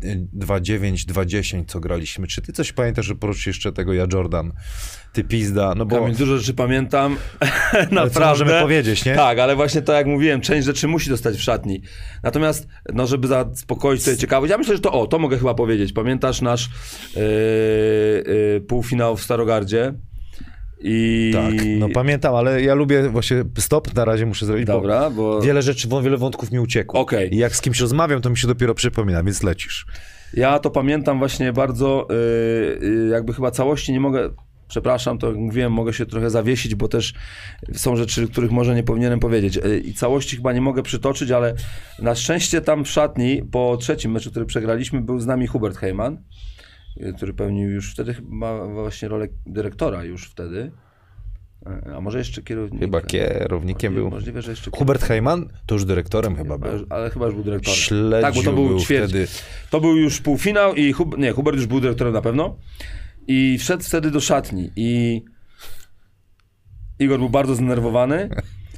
2-9, co graliśmy. Czy ty coś pamiętasz, oprócz jeszcze tego Ja Jordan, ty pizda? No bo... Kamil, dużo rzeczy pamiętam. Naprawdę. Co możemy powiedzieć, nie? Tak, ale właśnie tak jak mówiłem, część rzeczy musi dostać w szatni. Natomiast, no żeby zaspokoić sobie ciekawość, ja myślę, że to mogę chyba powiedzieć. Pamiętasz nasz półfinał w Starogardzie? Tak, no pamiętam, ale ja lubię właśnie stop, na razie muszę zrobić, bo wiele wątków mi uciekło. Okay. I jak z kimś rozmawiam, to mi się dopiero przypomina, więc lecisz. Ja to pamiętam właśnie bardzo, jakby chyba całości nie mogę, przepraszam, to jak mówiłem, mogę się trochę zawiesić, bo też są rzeczy, których może nie powinienem powiedzieć. I całości chyba nie mogę przytoczyć, ale na szczęście tam w szatni, po trzecim meczu, który przegraliśmy, był z nami Hubert Heyman, który pełnił już wtedy chyba właśnie rolę dyrektora już wtedy. A może jeszcze kierownikiem? Chyba kierownikiem był. Możliwe, że jeszcze Hubert Heyman to już dyrektorem chyba był. Ale chyba już był dyrektorem. Śledził tak, bo to był wtedy. To był już półfinał i Hubert już był dyrektorem na pewno. I wszedł wtedy do szatni i Igor był bardzo zdenerwowany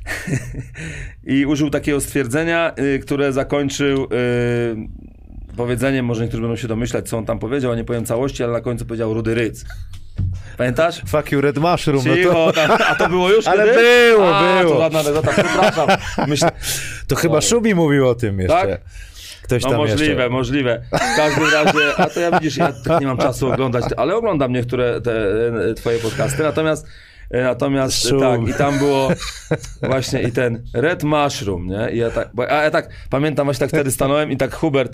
i użył takiego stwierdzenia, które zakończył powiedzeniem, może niektórzy będą się domyślać, co on tam powiedział, a nie powiem całości, ale na końcu powiedział rudy ryc. Pamiętasz? Fuck you, Red Mushroom. Cicho, a to było już ale kiedy? było. To żadna anegdota, przepraszam. To chyba Szubi mówił o tym jeszcze. Tak? Ktoś tam możliwe. W każdym razie, a to ja widzisz, ja tak nie mam czasu oglądać, ale oglądam niektóre twoje podcasty, natomiast tak, i tam było właśnie i ten Red Mushroom, nie? I ja tak pamiętam, właśnie tak wtedy stanąłem i tak Hubert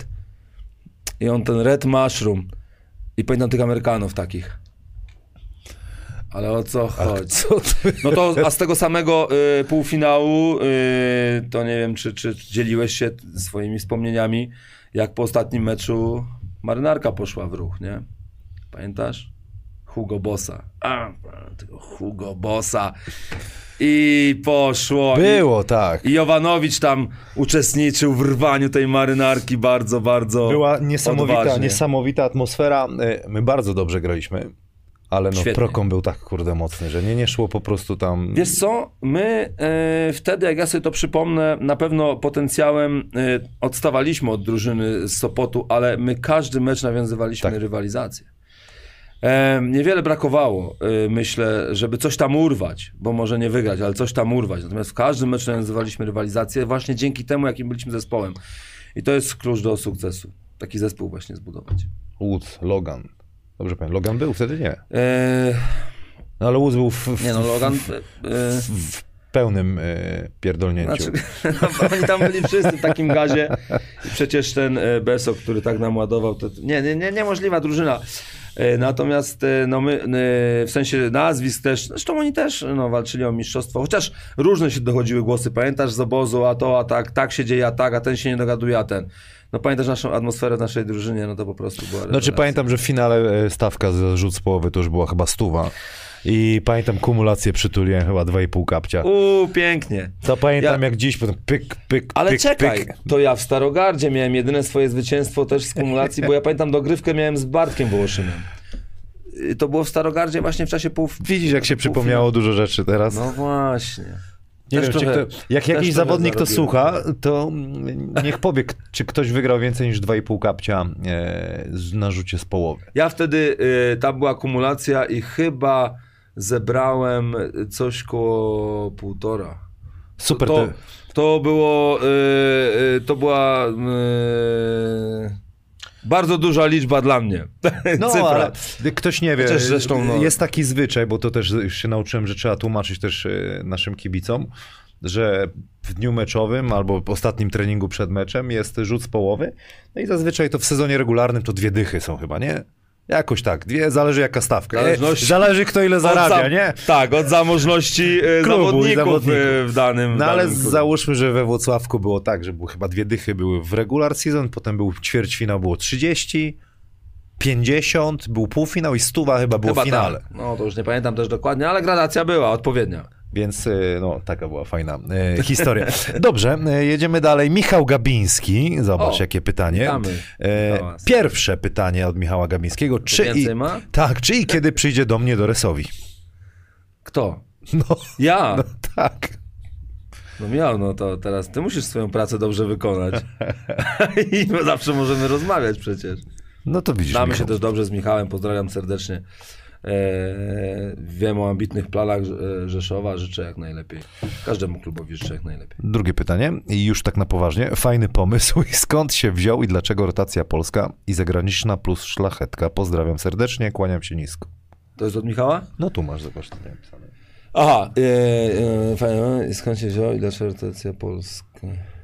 i on ten Red Mushroom i pamiętam tych Amerykanów takich. Ale o co chodzi? Co to... No to, a z tego samego półfinału, to nie wiem, czy dzieliłeś się swoimi wspomnieniami, jak po ostatnim meczu Marynarka poszła w ruch, nie? Pamiętasz? Hugo Bossa. Tego Hugo Bossa. I poszło. Było, tak. I Jovanowicz tam uczestniczył w rwaniu tej Marynarki bardzo, bardzo Była odważnie. niesamowita atmosfera. My bardzo dobrze graliśmy, ale no Świetnie. Prokon był tak kurde mocny, że nie szło po prostu tam... Wiesz co, my wtedy, jak ja sobie to przypomnę, na pewno potencjałem odstawaliśmy od drużyny z Sopotu, ale my każdy mecz nawiązywaliśmy rywalizację. Niewiele brakowało, myślę, żeby coś tam urwać, bo może nie wygrać, ale coś tam urwać. Natomiast w każdym meczu nawiązywaliśmy rywalizację właśnie dzięki temu, jakim byliśmy zespołem. I to jest klucz do sukcesu. Taki zespół właśnie zbudować. Woods, Logan. Dobrze pamiętam, Logan był wtedy? Nie. No ale Woods był Nie no, Logan... w pełnym pierdolnięciu. Znaczy, no, oni tam byli wszyscy w takim gazie. I przecież ten Besok, który tak nam ładował, to niemożliwa drużyna. Natomiast no my, w sensie nazwisk też, zresztą oni też no, walczyli o mistrzostwo, chociaż różne się dochodziły głosy, pamiętasz z obozu, a tak się dzieje, a ten się nie dogaduje, a ten. No pamiętasz naszą atmosferę w naszej drużynie, no to po prostu była rewelacja. Znaczy pamiętam, że w finale stawka za rzut z połowy to już była chyba 100. I pamiętam kumulację przytuliłem chyba 2,5 kapcia. Pięknie. To pamiętam jak dziś, potem pyk, Ale pyk, czekaj, pyk. to ja w Starogardzie miałem jedyne swoje zwycięstwo też z kumulacji, bo ja pamiętam dogrywkę miałem z Bartkiem Wołoszynem. To było w Starogardzie właśnie w czasie Widzisz, jak się przypomniało dużo rzeczy teraz. No właśnie. Nie wiem, jak jakiś zawodnik to słucha, to niech powie, czy ktoś wygrał więcej niż 2,5 kapcia na rzucie z połowy. Ja wtedy, tam była kumulacja i chyba zebrałem coś koło 1,5. Super. To było, to była bardzo duża liczba dla mnie. No, Cyfra. ale ktoś nie wie, Chociaż zresztą, no... jest taki zwyczaj, bo to też już się nauczyłem, że trzeba tłumaczyć też naszym kibicom, że w dniu meczowym albo w ostatnim treningu przed meczem jest rzut z połowy, no i zazwyczaj to w sezonie regularnym to 2 dychy są chyba, nie? Jakoś tak, 2, zależy jaka stawka. Zależy kto ile zarabia, nie? Tak, od zamożności zawodników w danym No ale klubie. załóżmy, że we Włocławku było tak, że były chyba 2 dychy były w regular season, potem był ćwierćfinał, było 30, 50, był półfinał i 100 chyba było w finale. Tak. No to już nie pamiętam też dokładnie, ale gradacja była odpowiednia. Więc no, taka była fajna historia. Dobrze, jedziemy dalej. Michał Gabiński, zobacz jakie pytanie. Pierwsze pytanie od Michała Gabińskiego. Czy i kiedy przyjdzie do mnie do Resowi? Kto? No, ja? No tak. No miał, no to teraz ty musisz swoją pracę dobrze wykonać. I zawsze możemy rozmawiać przecież. No to widzisz, Znamy się też dobrze z Michałem, pozdrawiam serdecznie. Wiem o ambitnych planach Rzeszowa, życzę jak najlepiej. Każdemu klubowi życzę jak najlepiej. Drugie pytanie i już tak na poważnie. Fajny pomysł i skąd się wziął i dlaczego rotacja polska i zagraniczna plus szlachetka? Pozdrawiam serdecznie, kłaniam się nisko. To jest od Michała? No tu masz, zobacz tutaj napisane. Aha, fajnie. Skąd się wziął i dlaczego rotacja polska?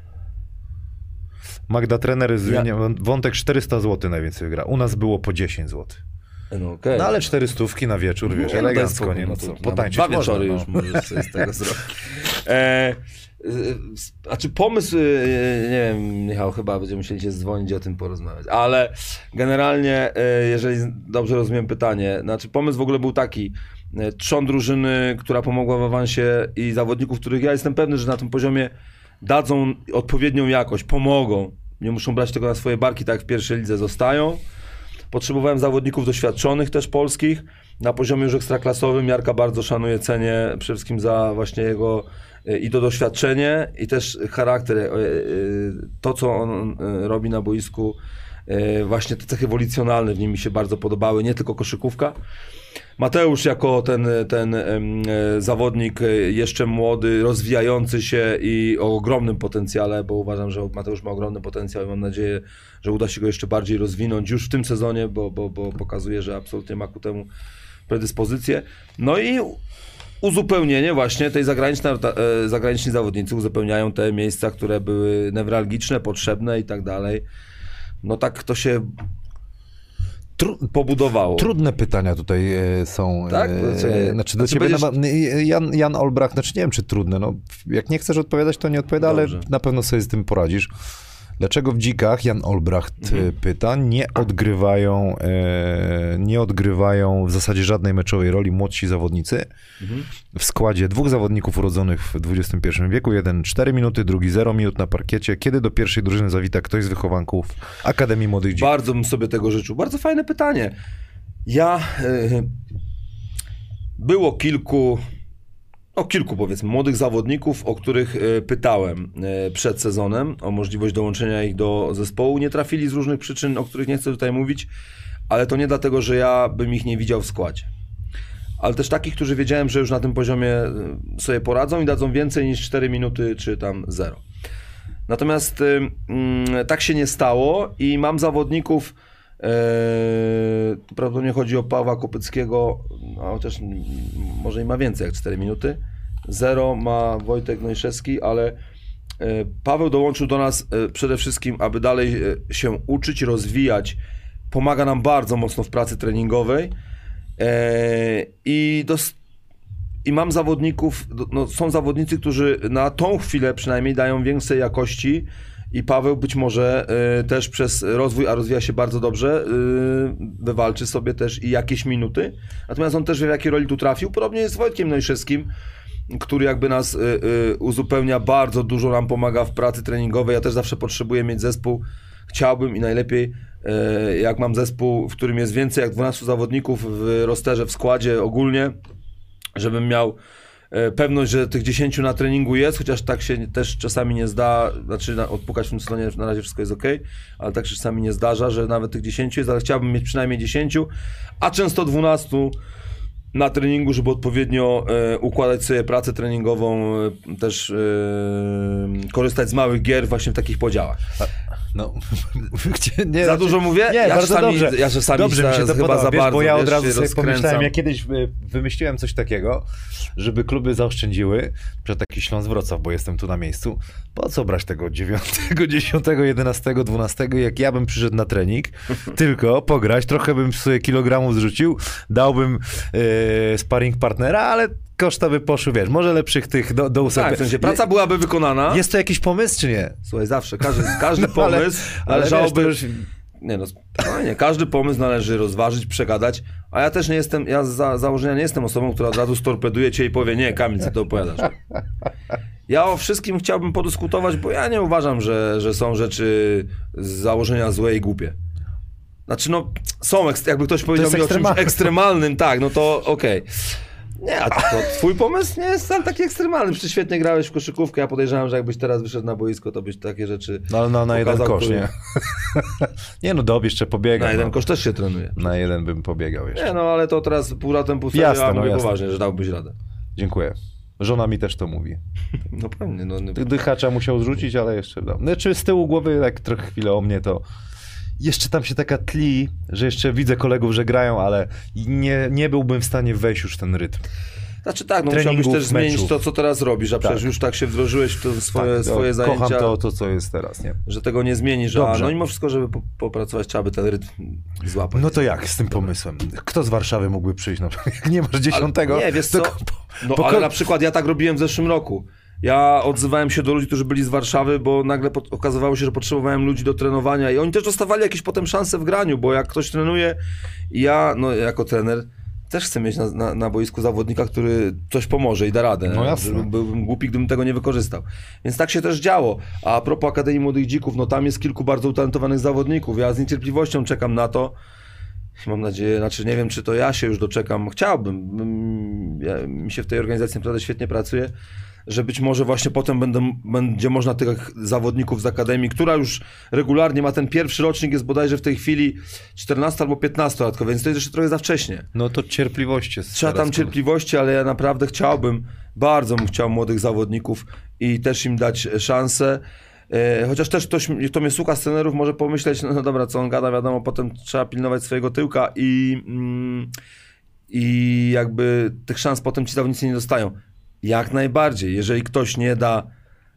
Magda trener, wątek 400 zł najwięcej wygra. U nas było po 10 zł. No, okay. No ale 400 na wieczór, wiesz, elegancko, nie? No co, potańczyć 2 wieczory można, już możesz sobie z tego zrobić. A czy pomysł, nie wiem, Michał, chyba będziemy musieli się dzwonić i o tym porozmawiać, ale generalnie, jeżeli dobrze rozumiem pytanie, znaczy pomysł w ogóle był taki, trzon drużyny, która pomogła w awansie i zawodników, których ja jestem pewny, że na tym poziomie dadzą odpowiednią jakość, pomogą, nie muszą brać tego na swoje barki, tak jak w pierwszej lidze zostają. Potrzebowałem zawodników doświadczonych też polskich, na poziomie już ekstraklasowym. Jarka bardzo szanuję, cenię przede wszystkim za właśnie jego i to doświadczenie i też charakter, to co on robi na boisku, właśnie te cechy wolicjonalne w nim mi się bardzo podobały, nie tylko koszykówka. Mateusz jako ten zawodnik jeszcze młody, rozwijający się i o ogromnym potencjale, bo uważam, że Mateusz ma ogromny potencjał i mam nadzieję, że uda się go jeszcze bardziej rozwinąć już w tym sezonie, bo pokazuje, że absolutnie ma ku temu predyspozycję. No i uzupełnienie właśnie tej zagraniczni zawodnicy uzupełniają te miejsca, które były newralgiczne, potrzebne i tak dalej. No tak to się pobudowało. Trudne pytania tutaj są. Tak? Znaczy do ciebie Jan Olbrach, znaczy nie wiem, czy trudne. No, jak nie chcesz odpowiadać, to nie odpowiada, ale na pewno sobie z tym poradzisz. Dlaczego w Dzikach, Jan Olbracht pyta, nie odgrywają w zasadzie żadnej meczowej roli młodsi zawodnicy? W składzie 2 zawodników urodzonych w XXI wieku, jeden 4 minuty, drugi 0 minut na parkiecie. Kiedy do pierwszej drużyny zawita ktoś z wychowanków Akademii Młodych Dzików? Bardzo bym sobie tego życzył. Bardzo fajne pytanie. Było kilku powiedzmy młodych zawodników, o których pytałem przed sezonem o możliwość dołączenia ich do zespołu. Nie trafili z różnych przyczyn, o których nie chcę tutaj mówić, ale to nie dlatego, że ja bym ich nie widział w składzie. Ale też takich, którzy wiedziałem, że już na tym poziomie sobie poradzą i dadzą więcej niż 4 minuty czy tam 0. Natomiast tak się nie stało i mam zawodników, prawdopodobnie chodzi o Pawła Kopyckiego, a chociaż może i ma więcej jak 4 minuty. 0 ma Wojtek Nojszewski, ale Paweł dołączył do nas przede wszystkim, aby dalej się uczyć, rozwijać. Pomaga nam bardzo mocno w pracy treningowej i mam zawodników, no, są zawodnicy, którzy na tą chwilę przynajmniej dają większej jakości. I Paweł być może też przez rozwój, a rozwija się bardzo dobrze, wywalczy sobie też i jakieś minuty. Natomiast on też wie, w jakiej roli tu trafił. Podobnie jest z Wojtkiem Nojszewskim, który jakby nas uzupełnia, bardzo dużo nam pomaga w pracy treningowej. Ja też zawsze potrzebuję mieć zespół. Chciałbym i najlepiej, jak mam zespół, w którym jest więcej jak 12 zawodników w rosterze, w składzie ogólnie, żebym miał pewność, że tych 10 na treningu jest, chociaż tak się też czasami nie zda, znaczy odpukać w tym sezonie na razie wszystko jest ok, ale tak się czasami nie zdarza, że nawet tych 10 jest, ale chciałbym mieć przynajmniej 10, a często 12 na treningu, żeby odpowiednio układać sobie pracę treningową, też korzystać z małych gier właśnie w takich podziałach. No, nie, za dużo mówię? Nie, ja bardzo dobrze. Ja czasami dobrze mi się to podoba, za wiesz, bardzo, bo ja od razu sobie rozkręcam. pomyślałem, ja kiedyś wymyśliłem coś takiego, żeby kluby zaoszczędziły, że taki Śląsk Wrocław, bo jestem tu na miejscu, po co brać tego 9, 10, 11, 12, jak ja bym przyszedł na trening, tylko pograć, trochę bym sobie kilogramów zrzucił, dałbym sparring partnera, ale koszta by poszły, wiesz, może lepszych tych do ósmego. Tak, w sensie praca byłaby wykonana. Jest to jakiś pomysł, czy nie? Słuchaj, zawsze, każdy pomysł należałoby... Wiesz, Nie no, spokojnie, każdy pomysł należy rozważyć, przegadać, a ja też nie jestem, ja z założenia nie jestem osobą, która od razu storpeduje cię i powie, nie, Kamil, co ty opowiadasz. Ja o wszystkim chciałbym podyskutować, bo ja nie uważam, że są rzeczy z założenia złe i głupie. Znaczy no, są, jakby ktoś powiedział mi o czymś ekstremalnym, tak, no to okej. Nie, a to twój pomysł nie jest wcale taki ekstremalny. Przecież świetnie grałeś w koszykówkę. Ja podejrzewam, że jakbyś teraz wyszedł na boisko, to byś takie rzeczy No na jeden kosz, nie? Nie no, dob jeszcze pobiegam. Na jeden kosz też się trenuje. Na jeden bym pobiegał jeszcze. Nie no, ale to teraz pół latem, pół serio, ja mówię poważnie, że dałbyś radę. Dziękuję. Żona mi też to mówi. No pewnie. No. Dychacza musiał zrzucić, ale jeszcze dał. Znaczy z tyłu głowy, jak trochę chwilę o mnie, to jeszcze tam się taka tli, że jeszcze widzę kolegów, że grają, ale nie byłbym w stanie wejść już w ten rytm. Znaczy tak, no musiałbyś też zmienić to, co teraz robisz, a przecież już tak się wdrożyłeś w to swoje zajęcia. Kocham to, co jest teraz, nie? Że tego nie zmienisz, a no mimo wszystko, żeby popracować, trzeba by ten rytm złapać. No to jak z tym pomysłem? Kto z Warszawy mógłby przyjść? No, jak nie masz 10? Nie, wiesz co? Ale na przykład ja tak robiłem w zeszłym roku. Ja odzywałem się do ludzi, którzy byli z Warszawy, bo nagle okazywało się, że potrzebowałem ludzi do trenowania i oni też dostawali jakieś potem szanse w graniu, bo jak ktoś trenuje i ja, no jako trener, też chcę mieć na boisku zawodnika, który coś pomoże i da radę. No jasne. Byłbym głupi, gdybym tego nie wykorzystał. Więc tak się też działo. A propos Akademii Młodych Dzików, no tam jest kilku bardzo utalentowanych zawodników. Ja z niecierpliwością czekam na to. Mam nadzieję, znaczy nie wiem, czy to ja się już doczekam. Chciałbym. Mi się w tej organizacji naprawdę świetnie pracuje, że być może właśnie potem będzie można tych zawodników z Akademii, która już regularnie ma ten pierwszy rocznik, jest bodajże w tej chwili 14 albo 15-latkowy, więc to jest jeszcze trochę za wcześnie. No to cierpliwość jest. Trzeba tam cierpliwości, ale ja naprawdę bardzo bym chciał młodych zawodników i też im dać szansę. Chociaż też ktoś, kto mnie słucha z trenerów, może pomyśleć, no dobra, co on gada, wiadomo, potem trzeba pilnować swojego tyłka i jakby tych szans potem ci zawodnicy nie dostają. Jak najbardziej. Jeżeli ktoś nie da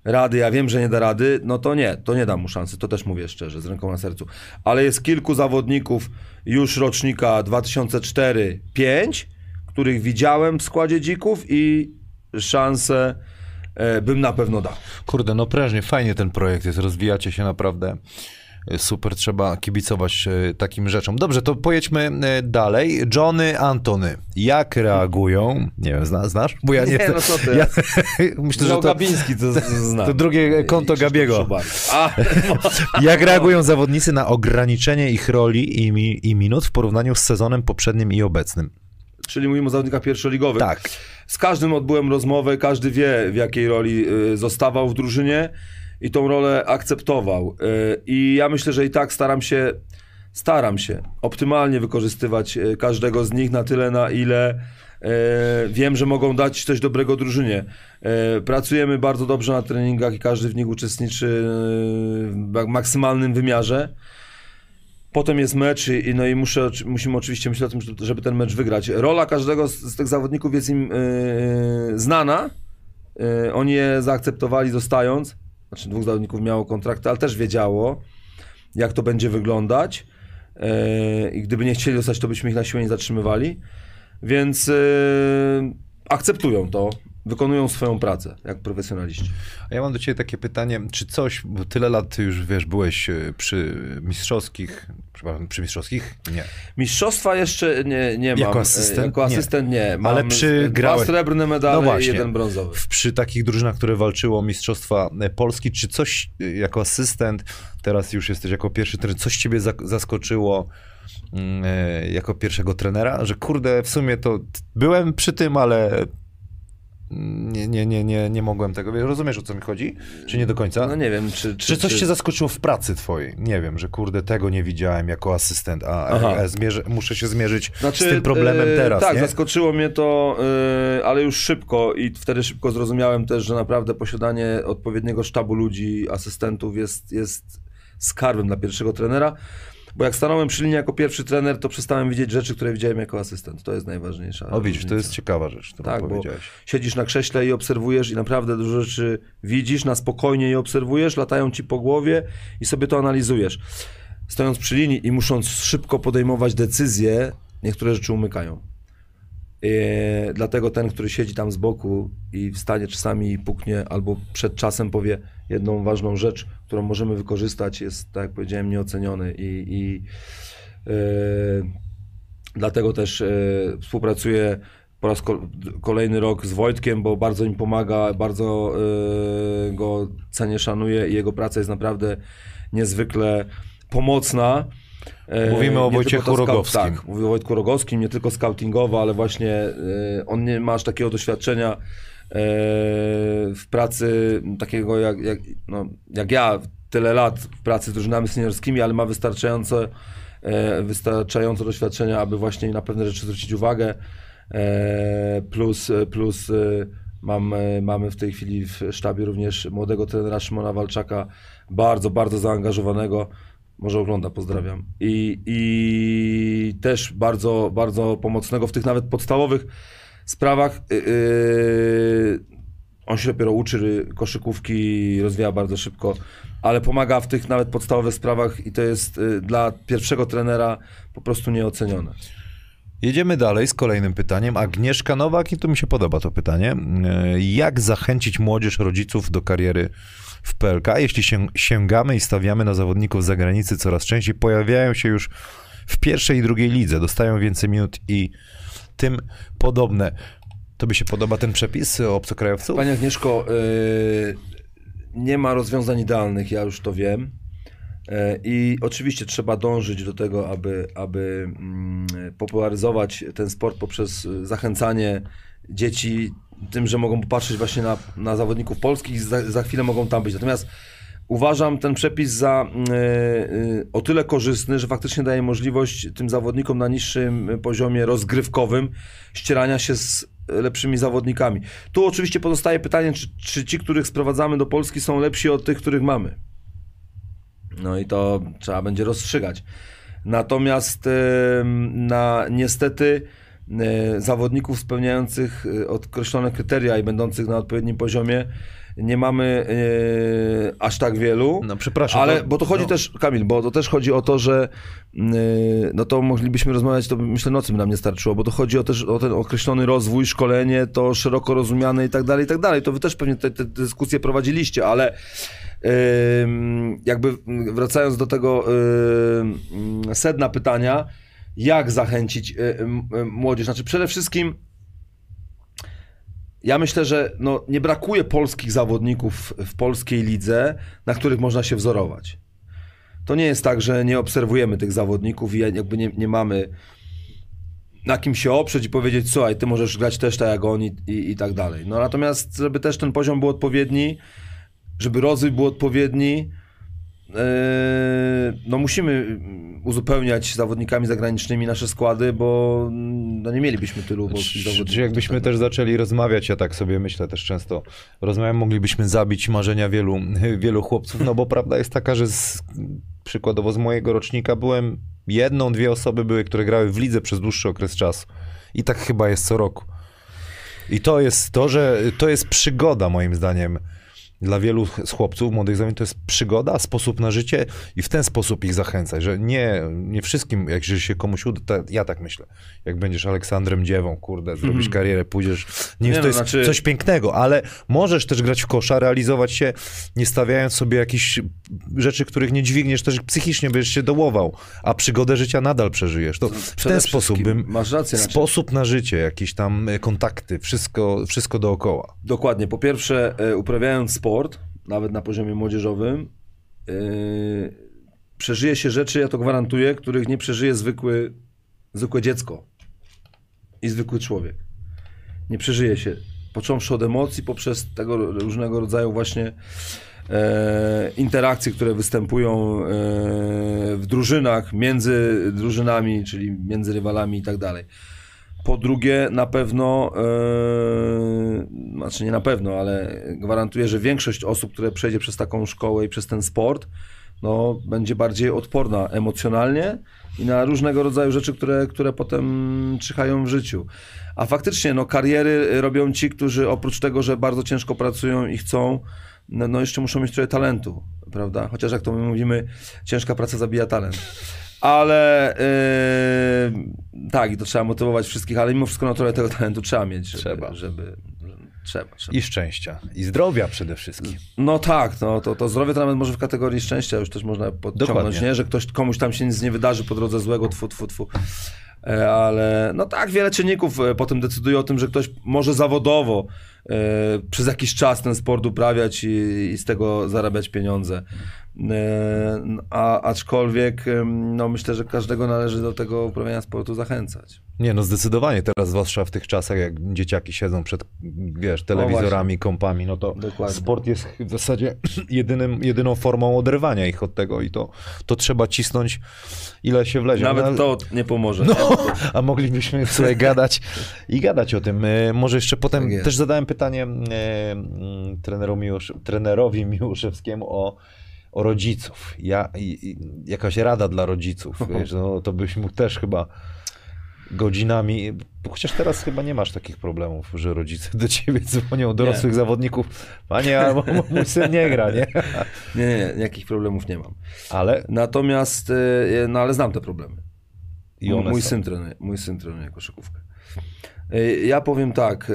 rady, ja wiem, że nie da rady, no to nie dam mu szansy, to też mówię szczerze, z ręką na sercu. Ale jest kilku zawodników już rocznika 2004-2005, których widziałem w składzie Dzików i szansę bym na pewno dał. Kurde, no prężnie, fajnie ten projekt jest, rozwijacie się naprawdę. Super, trzeba kibicować takim rzeczom. Dobrze, to pojedźmy dalej. Johnny, Antony, jak reagują? Nie wiem, znasz? Bo ja nie no co ty? Myślę, że to Gabiński to znam. to drugie konto Gabiego. Jak reagują zawodnicy na ograniczenie ich roli i minut w porównaniu z sezonem poprzednim i obecnym? Czyli mówimy o zawodnikach pierwszoligowych. Tak. Z każdym odbyłem rozmowę, każdy wie, w jakiej roli zostawał w drużynie i tą rolę akceptował. I ja myślę, że i tak staram się optymalnie wykorzystywać każdego z nich na tyle, na ile wiem, że mogą dać coś dobrego drużynie. Pracujemy bardzo dobrze na treningach i każdy w nich uczestniczy w maksymalnym wymiarze. Potem jest mecz i musimy oczywiście myśleć o tym, żeby ten mecz wygrać. Rola każdego z tych zawodników jest im znana. Oni je zaakceptowali zostając. Znaczy 2 zawodników miało kontrakty, ale też wiedziało, jak to będzie wyglądać. I gdyby nie chcieli zostać, to byśmy ich na siłę nie zatrzymywali. Więc akceptują to. Wykonują swoją pracę, jak profesjonaliści. A ja mam do ciebie takie pytanie, czy coś, bo tyle lat ty już, wiesz, byłeś przy mistrzowskich, Nie. Mistrzostwa jeszcze nie mam. Jako asystent? Jako asystent nie. Mam ale grałeś 2 srebrne medale no i 1 brązowy. Przy takich drużynach, które walczyło o mistrzostwa Polski, czy coś jako asystent, teraz już jesteś jako pierwszy trener, coś ciebie zaskoczyło jako pierwszego trenera, że kurde, w sumie to byłem przy tym, ale nie mogłem tego. Rozumiesz, o co mi chodzi? Czy nie do końca? No nie wiem, czy coś cię zaskoczyło w pracy twojej? Nie wiem, że kurde, tego nie widziałem jako asystent, muszę się zmierzyć z tym problemem teraz, tak, nie? zaskoczyło mnie to, ale już szybko i wtedy szybko zrozumiałem też, że naprawdę posiadanie odpowiedniego sztabu ludzi, asystentów jest skarbem dla pierwszego trenera. Bo jak stanąłem przy linii jako pierwszy trener, to przestałem widzieć rzeczy, które widziałem jako asystent. To jest najważniejsza. O widzisz, to jest ciekawa rzecz, którą tak, powiedziałeś. Bo siedzisz na krześle i obserwujesz i naprawdę dużo rzeczy widzisz, na spokojnie je obserwujesz, latają ci po głowie i sobie to analizujesz. Stojąc przy linii i musząc szybko podejmować decyzje, niektóre rzeczy umykają. Dlatego ten, który siedzi tam z boku i wstanie czasami i puknie, albo przed czasem powie jedną ważną rzecz, którą możemy wykorzystać, jest, tak jak powiedziałem, nieoceniony i dlatego też współpracuję po raz kolejny rok z Wojtkiem, bo bardzo im pomaga, bardzo go cenię, szanuję i jego praca jest naprawdę niezwykle pomocna. Mówimy o Wojciechu Rogowskim. Tak, mówię o Wojtku Rogowskim, nie tylko scoutingowo, ale właśnie on nie ma aż takiego doświadczenia w pracy takiego jak ja, tyle lat w pracy z drużynami seniorskimi, ale ma wystarczająco doświadczenia, aby właśnie na pewne rzeczy zwrócić uwagę. Plus mamy w tej chwili w sztabie również młodego trenera Szymona Walczaka, bardzo, bardzo zaangażowanego. Może ogląda, pozdrawiam. I też bardzo, bardzo pomocnego w tych nawet podstawowych sprawach. On się dopiero uczy koszykówki, rozwija bardzo szybko, ale pomaga w tych nawet podstawowych sprawach i to jest dla pierwszego trenera po prostu nieocenione. Jedziemy dalej z kolejnym pytaniem. Agnieszka Nowak, i tu mi się podoba to pytanie. Jak zachęcić młodzież rodziców do kariery w PLK? Jeśli sięgamy i stawiamy na zawodników z zagranicy coraz częściej, pojawiają się już w pierwszej i drugiej lidze, dostają więcej minut i tym podobne. Tobie się podoba ten przepis obcokrajowców? Pani Agnieszko, nie ma rozwiązań idealnych, ja już to wiem. I oczywiście trzeba dążyć do tego, aby popularyzować ten sport poprzez zachęcanie dzieci tym, że mogą popatrzeć właśnie na zawodników polskich i za chwilę mogą tam być. Natomiast uważam ten przepis za o tyle korzystny, że faktycznie daje możliwość tym zawodnikom na niższym poziomie rozgrywkowym ścierania się z lepszymi zawodnikami. Tu oczywiście pozostaje pytanie, czy ci, których sprowadzamy do Polski, są lepsi od tych, których mamy. No i to trzeba będzie rozstrzygać. Natomiast niestety zawodników spełniających określone kryteria i będących na odpowiednim poziomie nie mamy aż tak wielu. No przepraszam. Ale, bo to chodzi też, Kamil, bo to też chodzi o to, że no to moglibyśmy rozmawiać, to myślę nocy by nam nie starczyło, bo to chodzi też o ten określony rozwój, szkolenie, to szeroko rozumiane i tak dalej, i tak dalej. To wy też pewnie te dyskusje prowadziliście, ale jakby wracając do tego sedna pytania, jak zachęcić młodzież? Znaczy przede wszystkim ja myślę, że no, nie brakuje polskich zawodników w polskiej lidze, na których można się wzorować. To nie jest tak, że nie obserwujemy tych zawodników i jakby nie mamy na kim się oprzeć i powiedzieć, słuchaj, ty możesz grać też tak jak on i tak dalej. No natomiast, żeby też ten poziom był odpowiedni, żeby rozwój był odpowiedni, no musimy uzupełniać zawodnikami zagranicznymi nasze składy, bo no nie mielibyśmy tylu polskich zawodników. Czy jakbyśmy też zaczęli rozmawiać, ja tak sobie myślę też często, rozmawiam, moglibyśmy zabić marzenia wielu chłopców, no bo prawda jest taka, że przykładowo z mojego rocznika byłem, 1-2 osoby były, które grały w lidze przez dłuższy okres czasu. I tak chyba jest co roku. I to jest to, że to jest przygoda moim zdaniem. Dla wielu z chłopców, młodych zawodników, to jest przygoda, sposób na życie i w ten sposób ich zachęcać, że nie wszystkim, jak się komuś uda, ja tak myślę, jak będziesz Aleksandrem Dziewą, kurde, zrobisz karierę, pójdziesz, to jest coś pięknego, ale możesz też grać w kosza, realizować się, nie stawiając sobie jakichś rzeczy, których nie dźwigniesz, też psychicznie będziesz się dołował, a przygodę życia nadal przeżyjesz. To w ten sposób masz rację, sposób na życie, jakieś tam kontakty, wszystko dookoła. Dokładnie. Po pierwsze, uprawiając sport, nawet na poziomie młodzieżowym, przeżyje się rzeczy, ja to gwarantuję, których nie przeżyje zwykłe dziecko i zwykły człowiek. Nie przeżyje się. Począwszy od emocji, poprzez tego różnego rodzaju właśnie interakcje, które występują w drużynach, między drużynami, czyli między rywalami i tak dalej. Po drugie, na pewno, znaczy nie na pewno, ale gwarantuję, że większość osób, które przejdzie przez taką szkołę i przez ten sport, no, będzie bardziej odporna emocjonalnie i na różnego rodzaju rzeczy, które potem czyhają w życiu. A faktycznie, no, kariery robią ci, którzy oprócz tego, że bardzo ciężko pracują i chcą, no jeszcze muszą mieć trochę talentu, prawda? Chociaż jak to my mówimy, ciężka praca zabija talent. Ale tak, i to trzeba motywować wszystkich, ale mimo wszystko no, trochę tego talentu trzeba mieć, żeby trzeba. I szczęścia. I zdrowia przede wszystkim. No tak, no, to zdrowie to nawet może w kategorii szczęścia już też można podciągnąć, nie? Że komuś tam się nic nie wydarzy po drodze złego, tfu. Ale no tak, wiele czynników potem decyduje o tym, że ktoś może zawodowo przez jakiś czas ten sport uprawiać i z tego zarabiać pieniądze. Aczkolwiek no myślę, że każdego należy do tego uprawiania sportu zachęcać. Nie, no zdecydowanie teraz, zwłaszcza w tych czasach, jak dzieciaki siedzą przed, wiesz, telewizorami, kompami, no to dokładnie. Sport jest w zasadzie jedyną formą oderwania ich od tego i to trzeba cisnąć, ile się wlezie. Nawet to nie pomoże. No, a moglibyśmy sobie gadać o tym. Może jeszcze potem też zadałem pytanie trenerowi Miłoszewskiemu o rodziców. Jakaś rada dla rodziców. Wiesz, no, to byś mógł też chyba godzinami, chociaż teraz chyba nie masz takich problemów, że rodzice do ciebie dzwonią, dorosłych zawodników. Panie, albo mój syn nie gra, nie? Nie, jakich problemów nie mam. Ale? Natomiast, no ale znam te problemy. I one mój syn trenuje koszykówkę. Ja powiem tak,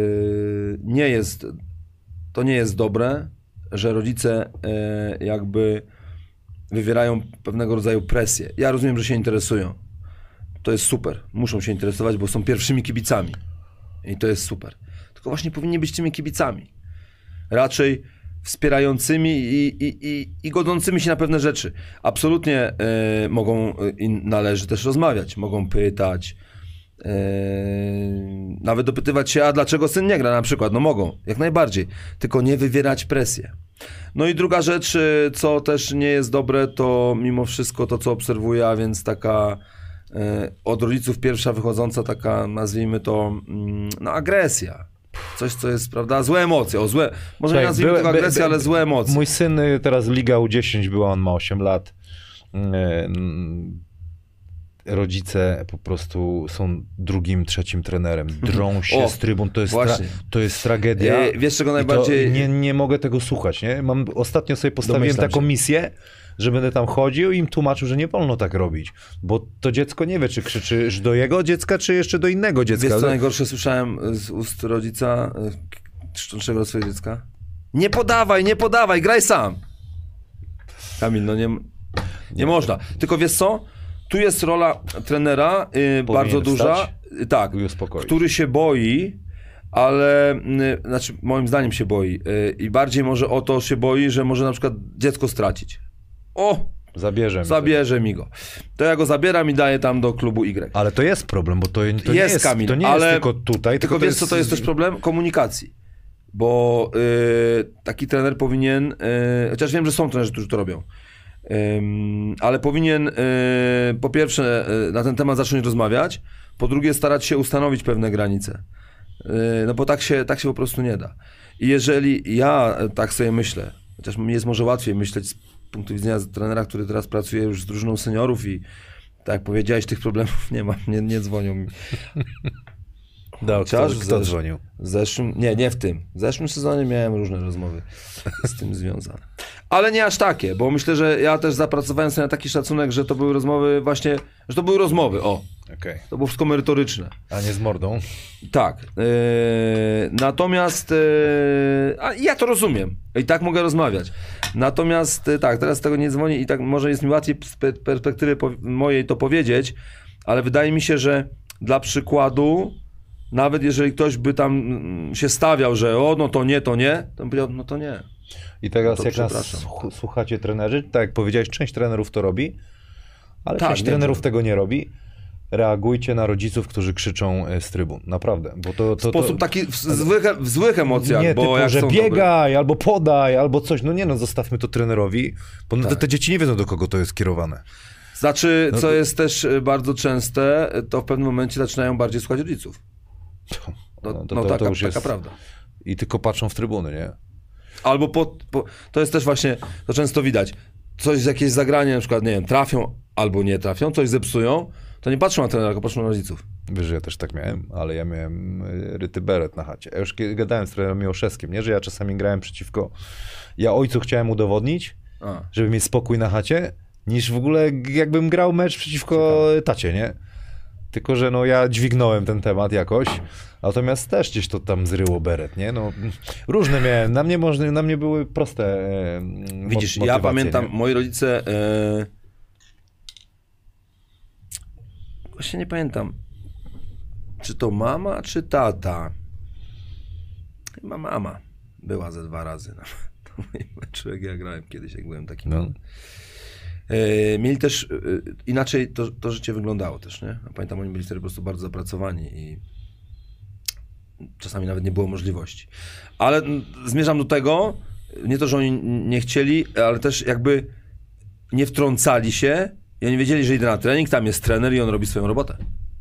to nie jest dobre, że rodzice jakby wywierają pewnego rodzaju presję. Ja rozumiem, że się interesują. To jest super. Muszą się interesować, bo są pierwszymi kibicami. I to jest super. Tylko właśnie powinni być tymi kibicami. Raczej wspierającymi i godzącymi się na pewne rzeczy. Absolutnie mogą i należy też rozmawiać. Mogą pytać, nawet dopytywać się, a dlaczego syn nie gra na przykład. No mogą, jak najbardziej. Tylko nie wywierać presję. No i druga rzecz, co też nie jest dobre, to mimo wszystko to, co obserwuję, a więc taka od rodziców pierwsza wychodząca taka, nazwijmy to, no agresja. Coś, co jest, prawda, złe emocje. Może nie nazwijmy tego agresję, ale złe emocje. Mój syn teraz Liga U10 była, on ma 8 lat. rodzice po prostu są drugim, trzecim trenerem. Drą się z trybun, to jest tragedia. Wiesz, czego najbardziej... Nie mogę tego słuchać, nie? Ostatnio sobie postawiłem taką misję, że będę tam chodził i im tłumaczył, że nie wolno tak robić. Bo to dziecko nie wie, czy krzyczysz do jego dziecka, czy jeszcze do innego dziecka. Wiesz, co najgorsze słyszałem z ust rodzica krzyczącego do swojego dziecka? Nie podawaj, graj sam. Kamil, no nie można. Tylko wiesz co? Tu jest rola trenera bardzo duża, tak, który się boi, ale znaczy moim zdaniem się boi i bardziej może o to się boi, że może na przykład dziecko stracić. Zabierze mi go. To ja go zabieram i daję tam do klubu Y. Ale to jest problem, bo to nie jest, Kamil, to nie jest tylko tutaj. Tylko wiesz co, to jest też problem komunikacji. Bo taki trener powinien, chociaż wiem, że są trenerzy, którzy to robią, ale powinien po pierwsze na ten temat zacząć rozmawiać, po drugie starać się ustanowić pewne granice. No bo tak się po prostu nie da. I jeżeli ja tak sobie myślę, chociaż mi jest może łatwiej myśleć z punktu widzenia trenera, który teraz pracuje już z drużyną seniorów i tak jak powiedziałeś, tych problemów nie mam, nie dzwonią mi. Kto dzwonił? Nie w tym. W zeszłym sezonie miałem różne rozmowy z tym związane. Ale nie aż takie, bo myślę, że ja też zapracowałem sobie na taki szacunek, że to były rozmowy właśnie, że to były rozmowy, Okay. To było wszystko merytoryczne. A nie z mordą? Tak. Natomiast ja to rozumiem i tak mogę rozmawiać. Natomiast tak, teraz tego nie dzwoni i tak może jest mi łatwiej z perspektywy mojej to powiedzieć, ale wydaje mi się, że dla przykładu nawet jeżeli ktoś by tam się stawiał, że no to nie, to bym powiedział, no to nie. I teraz jak nas słuchacie trenerzy, tak jak powiedziałeś, część trenerów to robi, ale część trenerów tego nie robi. Reagujcie na rodziców, którzy krzyczą z trybun. Naprawdę. Bo to sposób taki w złych emocjach. Nie, bo typu, jak że są biegaj, albo podaj, albo coś. Zostawmy to trenerowi, bo te dzieci nie wiedzą, do kogo to jest kierowane. Znaczy, co jest też bardzo częste, to w pewnym momencie zaczynają bardziej słuchać rodziców. To już jest taka prawda. I tylko patrzą w trybuny, nie? Albo to jest też właśnie, to często widać, jakieś zagranie, na przykład, nie wiem, trafią albo nie trafią, coś zepsują, to nie patrzą na trenera, tylko patrzą na rodziców. Wiesz, że ja też tak miałem, ale ja miałem ryty beret na chacie. Ja już gadałem z trenerem Miłoszewskim, nie? Że ja czasami grałem przeciwko... Ja ojcu chciałem udowodnić, żeby mieć spokój na chacie, niż w ogóle jakbym grał mecz przeciwko tacie, nie? Tylko, że ja dźwignąłem ten temat jakoś, natomiast też gdzieś to tam zryło beret, nie? Różne miałem, na mnie były proste Widzisz, ja pamiętam, nie? Moi rodzice, właśnie nie pamiętam, czy to mama, czy tata. Chyba mama była ze 2 razy na moim meczu, jak ja grałem kiedyś, jak byłem taki mały. Mieli też, inaczej to życie wyglądało też, nie? Pamiętam, oni byli wtedy po prostu bardzo zapracowani i czasami nawet nie było możliwości. Ale zmierzam do tego, nie to, że oni nie chcieli, ale też jakby nie wtrącali się i oni wiedzieli, że idę na trening, tam jest trener i on robi swoją robotę.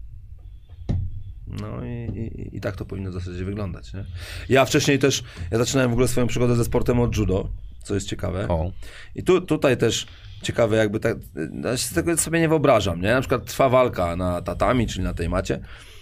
No i tak to powinno w zasadzie wyglądać, nie? Ja wcześniej też, zaczynałem w ogóle swoją przygodę ze sportem od judo, co jest ciekawe. I tutaj też ciekawe jakby tak, ja się tego sobie nie wyobrażam, nie? Na przykład trwa walka na tatami, czyli na tej macie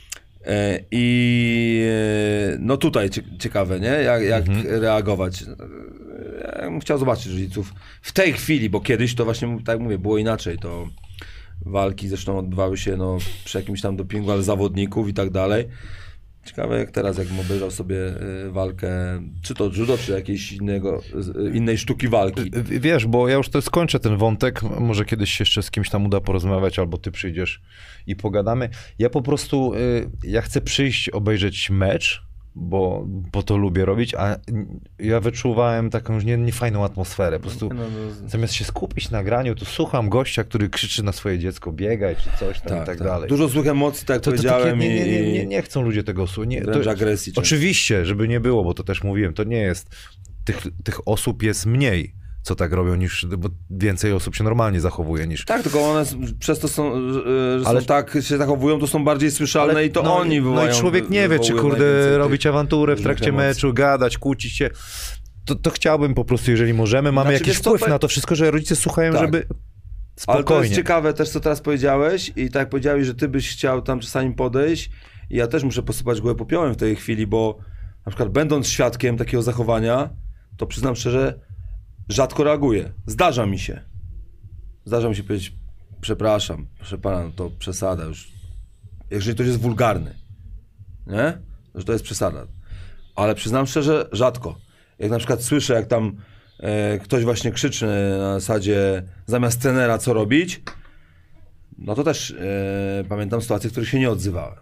i no tutaj ciekawe, nie? Jak reagować. Ja bym chciał zobaczyć rodziców w tej chwili, bo kiedyś to właśnie, tak jak mówię, było inaczej, to walki zresztą odbywały się przy jakimś tam dopingu, ale zawodników i tak dalej. Ciekawe jak teraz, jakbym obejrzał sobie walkę, czy to judo, czy jakiejś innej sztuki walki. Wiesz, bo ja już to skończę ten wątek, może kiedyś jeszcze z kimś tam uda porozmawiać, albo ty przyjdziesz i pogadamy. Ja po prostu, ja chcę przyjść, obejrzeć mecz, bo to lubię robić, a ja wyczuwałem taką już niefajną atmosferę. Po prostu zamiast się skupić na graniu, to słucham gościa, który krzyczy na swoje dziecko, biegaj, czy coś tam i tak dalej. Dużo złych emocji, tak jak powiedziałem. Nie chcą ludzie tego słuchać. Wręcz agresji. Oczywiście, żeby nie było, bo to też mówiłem, to nie jest, tych osób jest mniej, co tak robią, bo więcej osób się normalnie zachowuje niż... Tak, tylko one przez to są, że tak się zachowują, to są bardziej słyszalne i to oni wywołają... No i człowiek nie wie, czy robić awanturę w trakcie meczu, gadać, kłócić się. To chciałbym po prostu, jeżeli możemy, mamy jakiś wpływ na to wszystko, że rodzice słuchają, żeby... spokojnie. Ale to jest ciekawe też, co teraz powiedziałeś i tak jak powiedziałeś, że ty byś chciał tam czasami podejść i ja też muszę posypać głowę popiołem w tej chwili, bo na przykład będąc świadkiem takiego zachowania, to przyznam szczerze, rzadko reaguję. Zdarza mi się powiedzieć, przepraszam, proszę pana, to przesada już. Jeżeli ktoś jest wulgarny, nie? Że to jest przesada. Ale przyznam szczerze, rzadko. Jak na przykład słyszę, jak tam ktoś właśnie krzyczy na zasadzie zamiast trenera co robić, no to też pamiętam sytuacje, w których się nie odzywałem.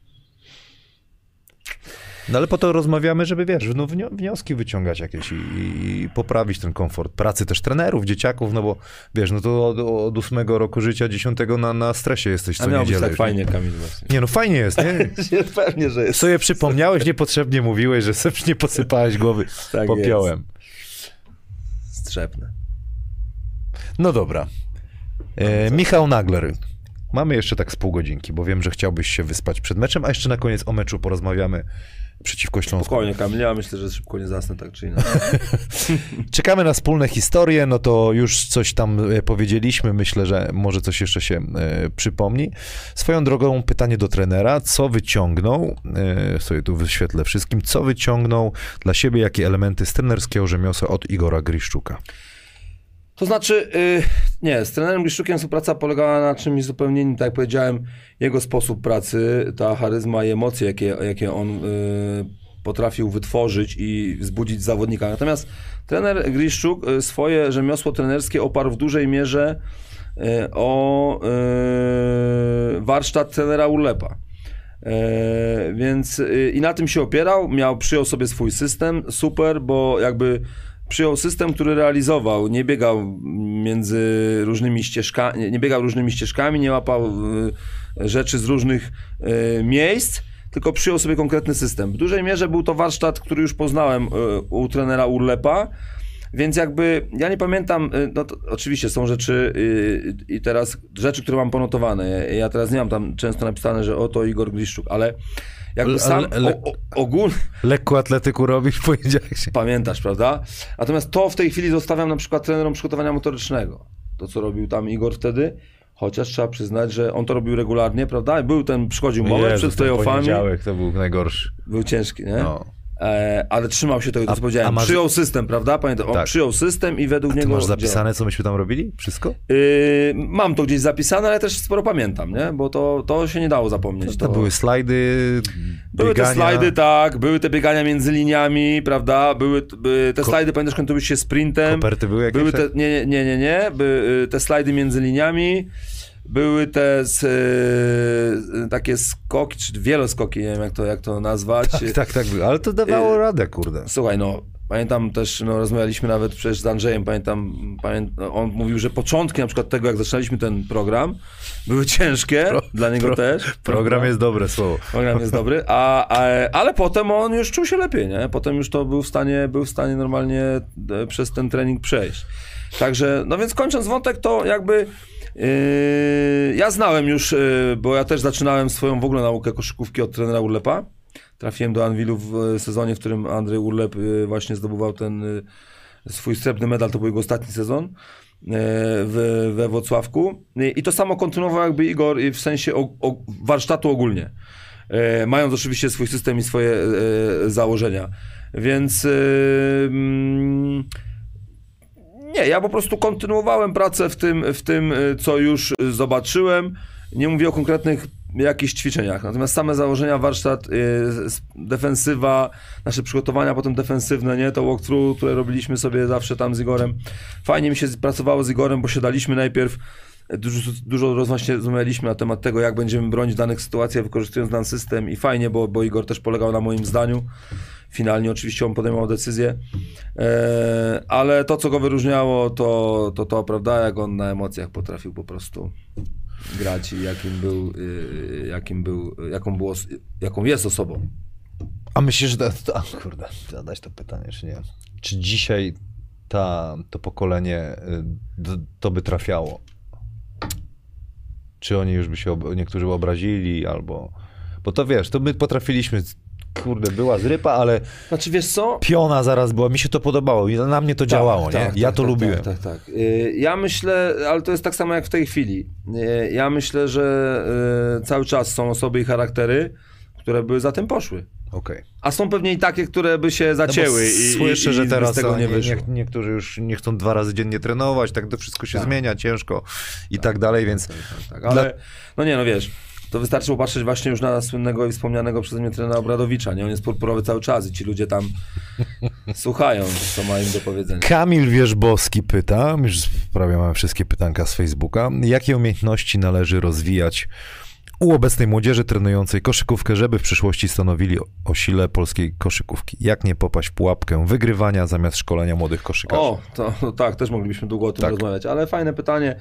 No ale po to rozmawiamy, żeby wiesz, no wnioski wyciągać jakieś i poprawić ten komfort pracy też trenerów, dzieciaków, no bo wiesz, no to od 8 roku życia, 10 na stresie jesteś co niedzielę. A miało być tak już, fajnie, Kamil, właśnie. Nie, no fajnie jest, nie? Pewnie, że jest. Sobie przypomniałeś, niepotrzebnie mówiłeś, że sobie nie posypałeś głowy tak popiołem. Strzepne. No dobra. Michał Nagler. Mamy jeszcze tak z pół godzinki, bo wiem, że chciałbyś się wyspać przed meczem, a jeszcze na koniec o meczu porozmawiamy przeciwko Śląsku. Spokojnie, Kamil, ja myślę, że szybko nie zasnę tak czy inaczej. Czekamy na wspólne historie, no to już coś tam powiedzieliśmy, myślę, że może coś jeszcze się przypomni. Swoją drogą pytanie do trenera, co wyciągnął, sobie tu wyświetlę wszystkim, co wyciągnął dla siebie, jakie elementy z trenerskiego rzemiosła od Igora Griszczuka? To znaczy, nie, z trenerem Griszczukiem współpraca polegała na czymś zupełnie innym, tak jak powiedziałem, jego sposób pracy, ta charyzma i emocje, jakie on potrafił wytworzyć i wzbudzić zawodnika. Natomiast trener Griszczuk swoje rzemiosło trenerskie oparł w dużej mierze o warsztat trenera Urlepa. Więc i na tym się opierał, przyjął sobie swój system, super, bo jakby przyjął system, który realizował, nie biegał między różnymi ścieżkami, nie łapał rzeczy z różnych miejsc, tylko przyjął sobie konkretny system. W dużej mierze był to warsztat, który już poznałem u trenera Urlepa, więc jakby, ja nie pamiętam, no to oczywiście są rzeczy i teraz rzeczy, które mam ponotowane. Ja teraz nie mam tam często napisane, że oto Igor Griszczuk, ale jakby sam ogólnie... Lekko atletyku robisz w poniedziałek. Pamiętasz, prawda? Natomiast to w tej chwili zostawiam na przykład trenerom przygotowania motorycznego. To, co robił tam Igor wtedy, chociaż trzeba przyznać, że on to robił regularnie, prawda? Przychodził moment przed playoffami. Poniedziałek to był najgorszy. Był ciężki, nie? No. Ale trzymał się tego, co powiedziałem. Przyjął system, prawda? Pamiętam, on przyjął system i według niego... Masz zapisane, co myśmy tam robili? Wszystko? Mam to gdzieś zapisane, ale też sporo pamiętam, nie? Bo to się nie dało zapomnieć. To były slajdy, były te slajdy, tak, były te biegania między liniami, prawda? Były te slajdy, pamiętasz, kończyły się sprintem. Koperty były jakieś? Były te, nie. Były te slajdy między liniami. Były te takie skoki, czy wieloskoki, nie wiem jak to nazwać. Tak, ale to dawało radę, kurde. Słuchaj, pamiętam też, rozmawialiśmy nawet przecież z Andrzejem, pamiętam, on mówił, że początki na przykład tego, jak zaczynaliśmy ten program, były ciężkie, dla niego też. Program jest dobre słowo. Program jest dobry, ale potem on już czuł się lepiej, nie? Potem już to był w stanie normalnie przez ten trening przejść. Także, więc kończąc wątek, to jakby ja znałem już, bo ja też zaczynałem swoją w ogóle naukę koszykówki od trenera Urlepa. Trafiłem do Anwilu w sezonie, w którym Andrzej Urlep właśnie zdobywał ten swój srebrny medal, to był jego ostatni sezon we Włocławku. I to samo kontynuował jakby Igor w sensie warsztatu ogólnie. Mając oczywiście swój system i swoje założenia. Więc nie, ja po prostu kontynuowałem pracę w tym, co już zobaczyłem. Nie mówię o konkretnych jakichś ćwiczeniach. Natomiast same założenia, warsztat, defensywa, nasze przygotowania potem defensywne, nie? To walkthrough, które robiliśmy sobie zawsze tam z Igorem. Fajnie mi się pracowało z Igorem, bo siadaliśmy najpierw, dużo właśnie rozmawialiśmy na temat tego, jak będziemy bronić w danych sytuacjach, wykorzystując dany system i fajnie, bo Igor też polegał na moim zdaniu. Finalnie oczywiście on podejmował decyzję, ale to, co go wyróżniało, to prawda, jak on na emocjach potrafił po prostu grać i jaką jest osobą. A myślisz, że zadać to pytanie, czy nie? Czy dzisiaj to pokolenie to by trafiało? Czy oni już by się niektórzy obrazili, albo... Bo to wiesz, to my potrafiliśmy kurde, była zrypa, ale Znaczy, wiesz co? piona zaraz była, mi się to podobało i na mnie to działało, nie? Ja to lubiłem. Tak. Ja myślę, ale to jest tak samo jak w tej chwili. Ja myślę, że cały czas są osoby i charaktery, które by za tym poszły. Okej. A są pewnie i takie, które by się zacięły słyszę, że teraz z tego nie wyszło. niektórzy już nie chcą 2 razy dziennie trenować, tak to wszystko się zmienia ciężko i tak dalej, więc... Tak. Ale, no wiesz, to wystarczy popatrzeć właśnie już na słynnego i wspomnianego przeze mnie trenera Obradowicza, nie? On jest purpurowy cały czas i ci ludzie tam słuchają, co ma im do powiedzenia. Kamil Wierzbowski pyta, już prawie mamy wszystkie pytanka z Facebooka, jakie umiejętności należy rozwijać u obecnej młodzieży trenującej koszykówkę, żeby w przyszłości stanowili o sile polskiej koszykówki? Jak nie popaść w pułapkę wygrywania zamiast szkolenia młodych koszykarzy? O, to tak, też moglibyśmy długo o tym rozmawiać, ale fajne pytanie.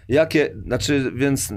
Więc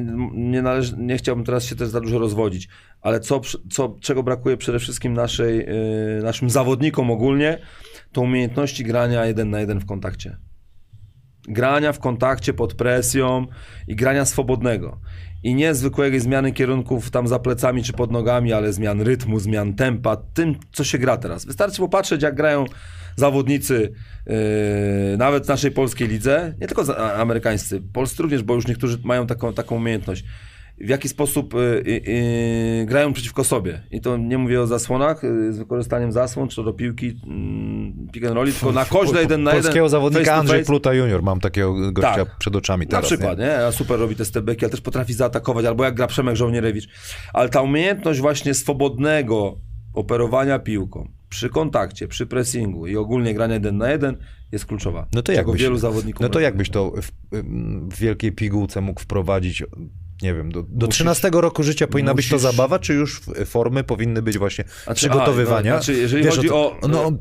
nie chciałbym teraz się też za dużo rozwodzić, ale czego brakuje przede wszystkim naszym zawodnikom ogólnie, to umiejętności grania 1 na 1 w kontakcie. Grania w kontakcie pod presją i grania swobodnego. I nie zwykłej zmiany kierunków tam za plecami czy pod nogami, ale zmian rytmu, zmian tempa, tym, co się gra teraz. Wystarczy popatrzeć, jak grają zawodnicy nawet w naszej polskiej lidze, nie tylko amerykańscy, polscy również, bo już niektórzy mają taką umiejętność. W jaki sposób grają przeciwko sobie. I to nie mówię o zasłonach z wykorzystaniem zasłon, czy to do piłki, pick and rolli, tylko na koźle 1 na 1. Polskiego zawodnika face Andrzej Pluta junior, mam takiego gościa przed oczami teraz. Na przykład, nie? A super robi te stepbacki, ale też potrafi zaatakować, albo jak gra Przemek Żołnierewicz. Ale ta umiejętność właśnie swobodnego operowania piłką, przy kontakcie, przy pressingu i ogólnie grania 1 na 1 jest kluczowa. No to wielu zawodników. No to jakbyś to w wielkiej pigułce mógł wprowadzić, nie wiem, do 13 roku życia powinna być to zabawa, czy już formy powinny być właśnie przygotowywania? Jeżeli chodzi o...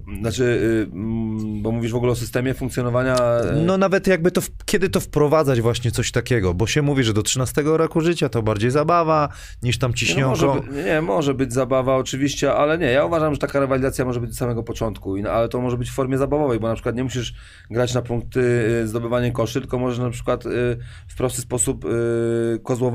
bo mówisz w ogóle o systemie funkcjonowania... No nawet jakby kiedy to wprowadzać właśnie coś takiego, bo się mówi, że do 13 roku życia to bardziej zabawa niż tam ciśnionko. Może być zabawa oczywiście, ale nie, ja uważam, że taka rywalizacja może być od samego początku, ale to może być w formie zabawowej, bo na przykład nie musisz grać na punkty zdobywanie koszy, tylko możesz na przykład w prosty sposób kozłować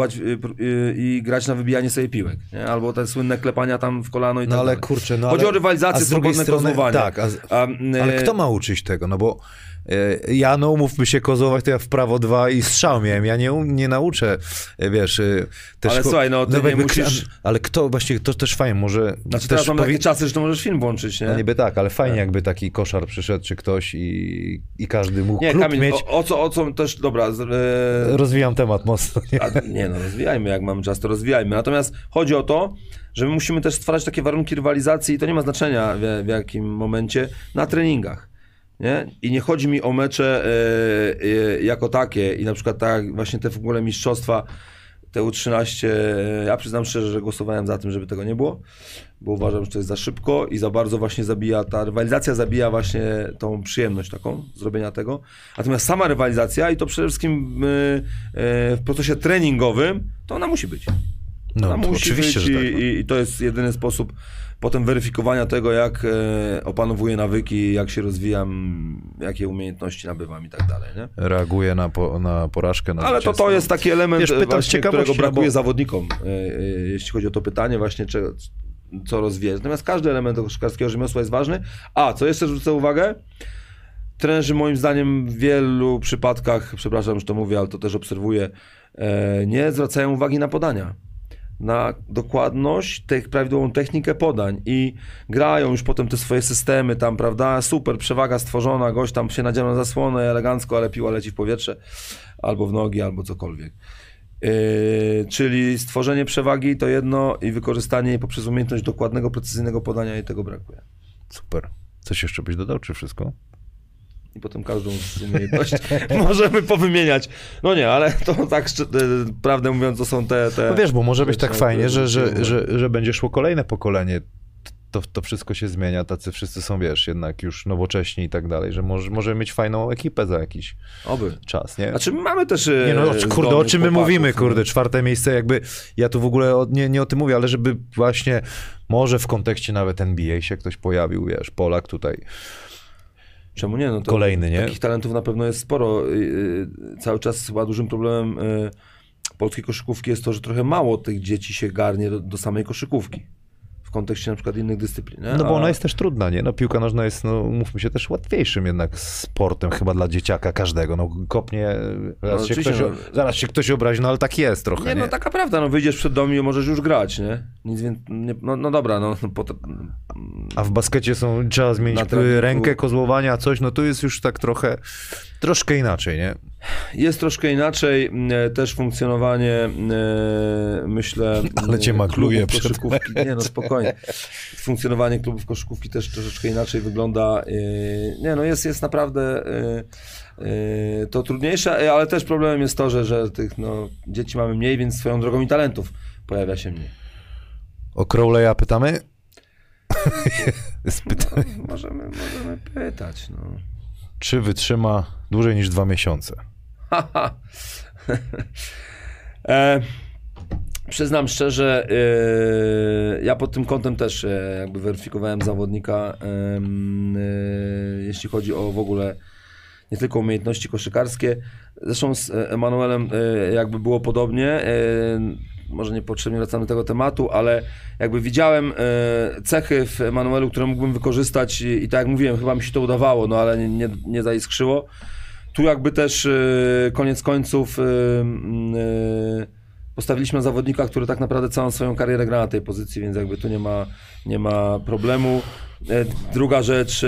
i grać na wybijanie sobie piłek, nie? Albo te słynne klepania tam w kolano i tak ale dalej. kurczę, chodzi o rywalizację, swobodne kozłowanie. Tak, ale kto ma uczyć tego? No bo ja, no umówmy się, kozłować, to ja w prawo 2 i strzał miałem. Ja nie nauczę, wiesz... Też ale słuchaj, no ty nie musisz... Ale kto, właśnie, to też fajnie, może... Znaczy teraz mamy takie czasy, że to możesz film włączyć, nie? No niby tak, ale fajnie jakby taki koszar przyszedł, czy ktoś i każdy mógł klub Kamil, mieć... o co też, dobra... Rozwijam temat mocno, nie? Rozwijajmy, jak mamy czas, to rozwijajmy. Natomiast chodzi o to, że my musimy też stwarzać takie warunki rywalizacji i to nie ma znaczenia w jakim momencie, na treningach. Nie? I nie chodzi mi o mecze jako takie i na przykład tak właśnie te w ogóle mistrzostwa, te U13, ja przyznam szczerze, że głosowałem za tym, żeby tego nie było, bo uważam, że to jest za szybko i za bardzo właśnie ta rywalizacja zabija właśnie tą przyjemność taką, zrobienia tego. Natomiast sama rywalizacja i to przede wszystkim w procesie treningowym, to ona musi być. No, musi oczywiście, być że tak. I to jest jedyny sposób potem weryfikowania tego, jak opanowuję nawyki, jak się rozwijam, jakie umiejętności nabywam i tak dalej, nie? Reaguję na porażkę. Ale to jest taki element, właśnie, którego brakuje zawodnikom, jeśli chodzi o to pytanie właśnie, co rozwijać. Natomiast każdy element koszykarskiego rzemiosła jest ważny. A, co jeszcze zwrócę uwagę? Trenerzy moim zdaniem w wielu przypadkach, przepraszam, że to mówię, ale to też obserwuję, nie zwracają uwagi na podania. Na dokładność, prawidłową technikę podań i grają już potem te swoje systemy tam, prawda, super, przewaga stworzona, gość tam się nadział na zasłonę elegancko, ale piła leci w powietrze, albo w nogi, albo cokolwiek. Czyli stworzenie przewagi to jedno i wykorzystanie jej poprzez umiejętność dokładnego, precyzyjnego podania i tego brakuje. Super. Coś jeszcze byś dodał, czy wszystko? I potem każdą z umiejętności możemy powymieniać. No nie, ale to tak prawdę mówiąc, to są te no wiesz, bo może być tak fajnie, że będzie szło kolejne pokolenie. To wszystko się zmienia, tacy wszyscy są, wiesz, jednak już nowocześni i tak dalej, że możemy mieć fajną ekipę za jakiś czas, nie? Znaczy mamy też... Nie no, kurde, o czym my mówimy, kurde, 4. miejsce jakby, ja tu w ogóle nie o tym mówię, ale żeby właśnie może w kontekście nawet NBA się ktoś pojawił, wiesz, Polak tutaj... Czemu nie? No to kolejny, nie? Takich talentów na pewno jest sporo. Cały czas chyba dużym problemem polskiej koszykówki jest to, że trochę mało tych dzieci się garnie do samej koszykówki. w kontekście na przykład innych dyscyplin. Nie? No bo ona jest też trudna, nie? No piłka nożna jest, no mówmy się, też łatwiejszym jednak sportem chyba dla dzieciaka każdego. No kopnie, zaraz się ktoś obrazi, no ale tak jest trochę, nie? No taka prawda, no wyjdziesz przed dom i możesz już grać, nie? Nic więcej, no dobra, no. A w baskecie trzeba zmienić rękę, kozłowania, coś, no to jest już tak troszkę inaczej, nie? Jest troszkę inaczej, też funkcjonowanie, myślę, ale cię magluje klubów koszykówki. Nie, no spokojnie. Funkcjonowanie klubów koszykówki też troszeczkę inaczej wygląda. Nie, no jest naprawdę to trudniejsze, ale też problemem jest to, że tych dzieci mamy mniej, więc swoją drogą i talentów pojawia się mniej. O Crowley'a pytamy? No, możemy pytać, no. Czy wytrzyma dłużej niż 2 miesiące? Przyznam szczerze, ja pod tym kątem też jakby weryfikowałem zawodnika, jeśli chodzi o w ogóle nie tylko umiejętności koszykarskie. Zresztą z Emanuelem jakby było podobnie. Może niepotrzebnie wracamy do tego tematu, ale jakby widziałem cechy w Emanuelu, które mógłbym wykorzystać i tak jak mówiłem, chyba mi się to udawało, no ale nie zaiskrzyło. Tu jakby też koniec końców postawiliśmy zawodnika, który tak naprawdę całą swoją karierę gra na tej pozycji, więc jakby tu nie ma problemu. Druga rzecz,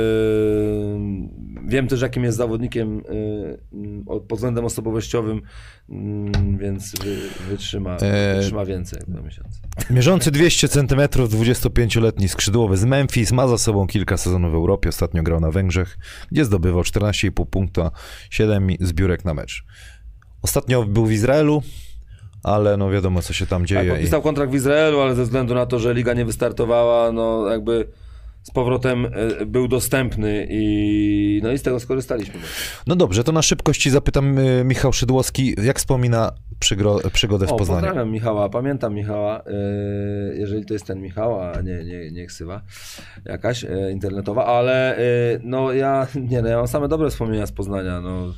wiem też jakim jest zawodnikiem pod względem osobowościowym, więc wytrzyma więcej jak 2 miesiące. Mierzący 200 cm, 25-letni skrzydłowy z Memphis, ma za sobą kilka sezonów w Europie, ostatnio grał na Węgrzech, gdzie zdobywał 14,5 punkta, 7 zbiórek na mecz. Ostatnio był w Izraelu, ale no wiadomo, co się tam dzieje. Tak, podpisał kontrakt w Izraelu, ale ze względu na to, że liga nie wystartowała, no jakby z powrotem był dostępny i z tego skorzystaliśmy. No dobrze, to na szybkości zapytam Michał Szydłowski, jak wspomina przygodę w Poznaniu? Pozdrawiam Michała, pamiętam Michała, jeżeli to jest ten Michał, a nie ksywa jakaś internetowa, ale ja mam same dobre wspomnienia z Poznania, no.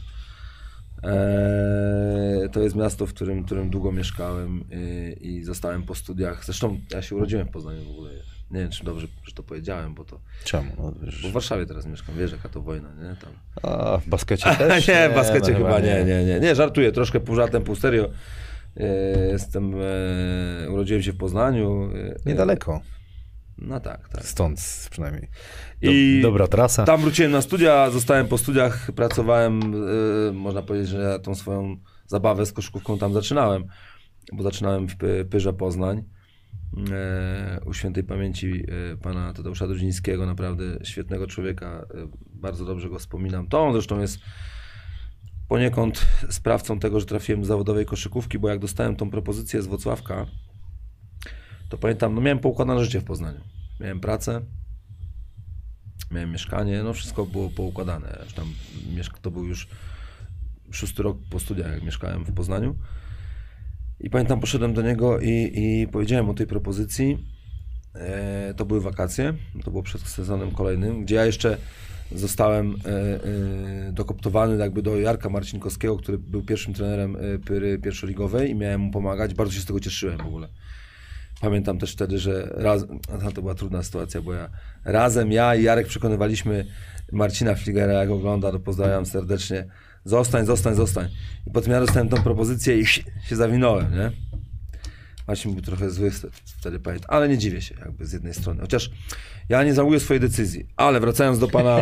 To jest miasto, w którym długo mieszkałem i zostałem po studiach. Zresztą ja się urodziłem w Poznaniu w ogóle. Nie wiem, czy dobrze, że to powiedziałem, bo to... Czemu? Bo w Warszawie teraz mieszkam, wiesz jaka to wojna, nie? Tam. A w baskecie też? Nie, w baskecie chyba nie. Nie, żartuję, troszkę pół żartem, pół serio. Urodziłem się w Poznaniu. Niedaleko. No tak. Stąd przynajmniej. Dobra trasa. Tam wróciłem na studia, zostałem po studiach, pracowałem, można powiedzieć, że ja tą swoją zabawę z koszykówką tam zaczynałem, bo zaczynałem w Pyrze Poznań, u świętej pamięci pana Tadeusza Drudzińskiego, naprawdę świetnego człowieka, bardzo dobrze go wspominam. To on zresztą jest poniekąd sprawcą tego, że trafiłem do zawodowej koszykówki, bo jak dostałem tą propozycję z Włocławka, to pamiętam, miałem poukładane życie w Poznaniu. Miałem pracę, miałem mieszkanie, wszystko było poukładane. To był już 6. rok po studiach, jak mieszkałem w Poznaniu. I pamiętam, poszedłem do niego i powiedziałem o tej propozycji. To były wakacje, to było przed sezonem kolejnym, gdzie ja jeszcze zostałem dokoptowany jakby do Jarka Marcinkowskiego, który był pierwszym trenerem Pyry pierwszoligowej i miałem mu pomagać. Bardzo się z tego cieszyłem w ogóle. Pamiętam też wtedy, że to była trudna sytuacja, bo ja i Jarek przekonywaliśmy Marcina Fligera, jak ogląda, to pozdrawiam serdecznie, zostań. I potem ja dostałem tą propozycję i się zawinąłem, nie? Marcin był trochę zły wtedy, pamiętam, ale nie dziwię się jakby z jednej strony. Chociaż ja nie żałuję swojej decyzji, ale wracając do pana,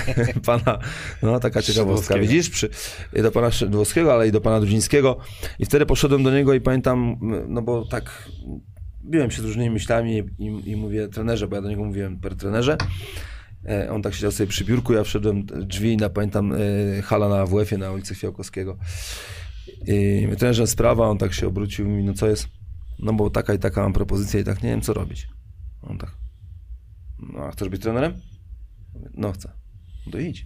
taka ciekawostka, widzisz, do pana Szydłowskiego, ale i do pana Drudzińskiego i wtedy poszedłem do niego i pamiętam, bo tak biłem się z różnymi myślami i mówię trenerze, bo ja do niego mówiłem per trenerze. On tak siedział sobie przy biurku, ja wszedłem drzwi pamiętam hala na AWF-ie na ulicy Fiałkowskiego. I mówię, trenerze, sprawa, on tak się obrócił i mówi, no co jest? No bo taka i taka mam propozycja i tak nie wiem co robić. On tak, no a chcesz być trenerem? No chcę. No to idź.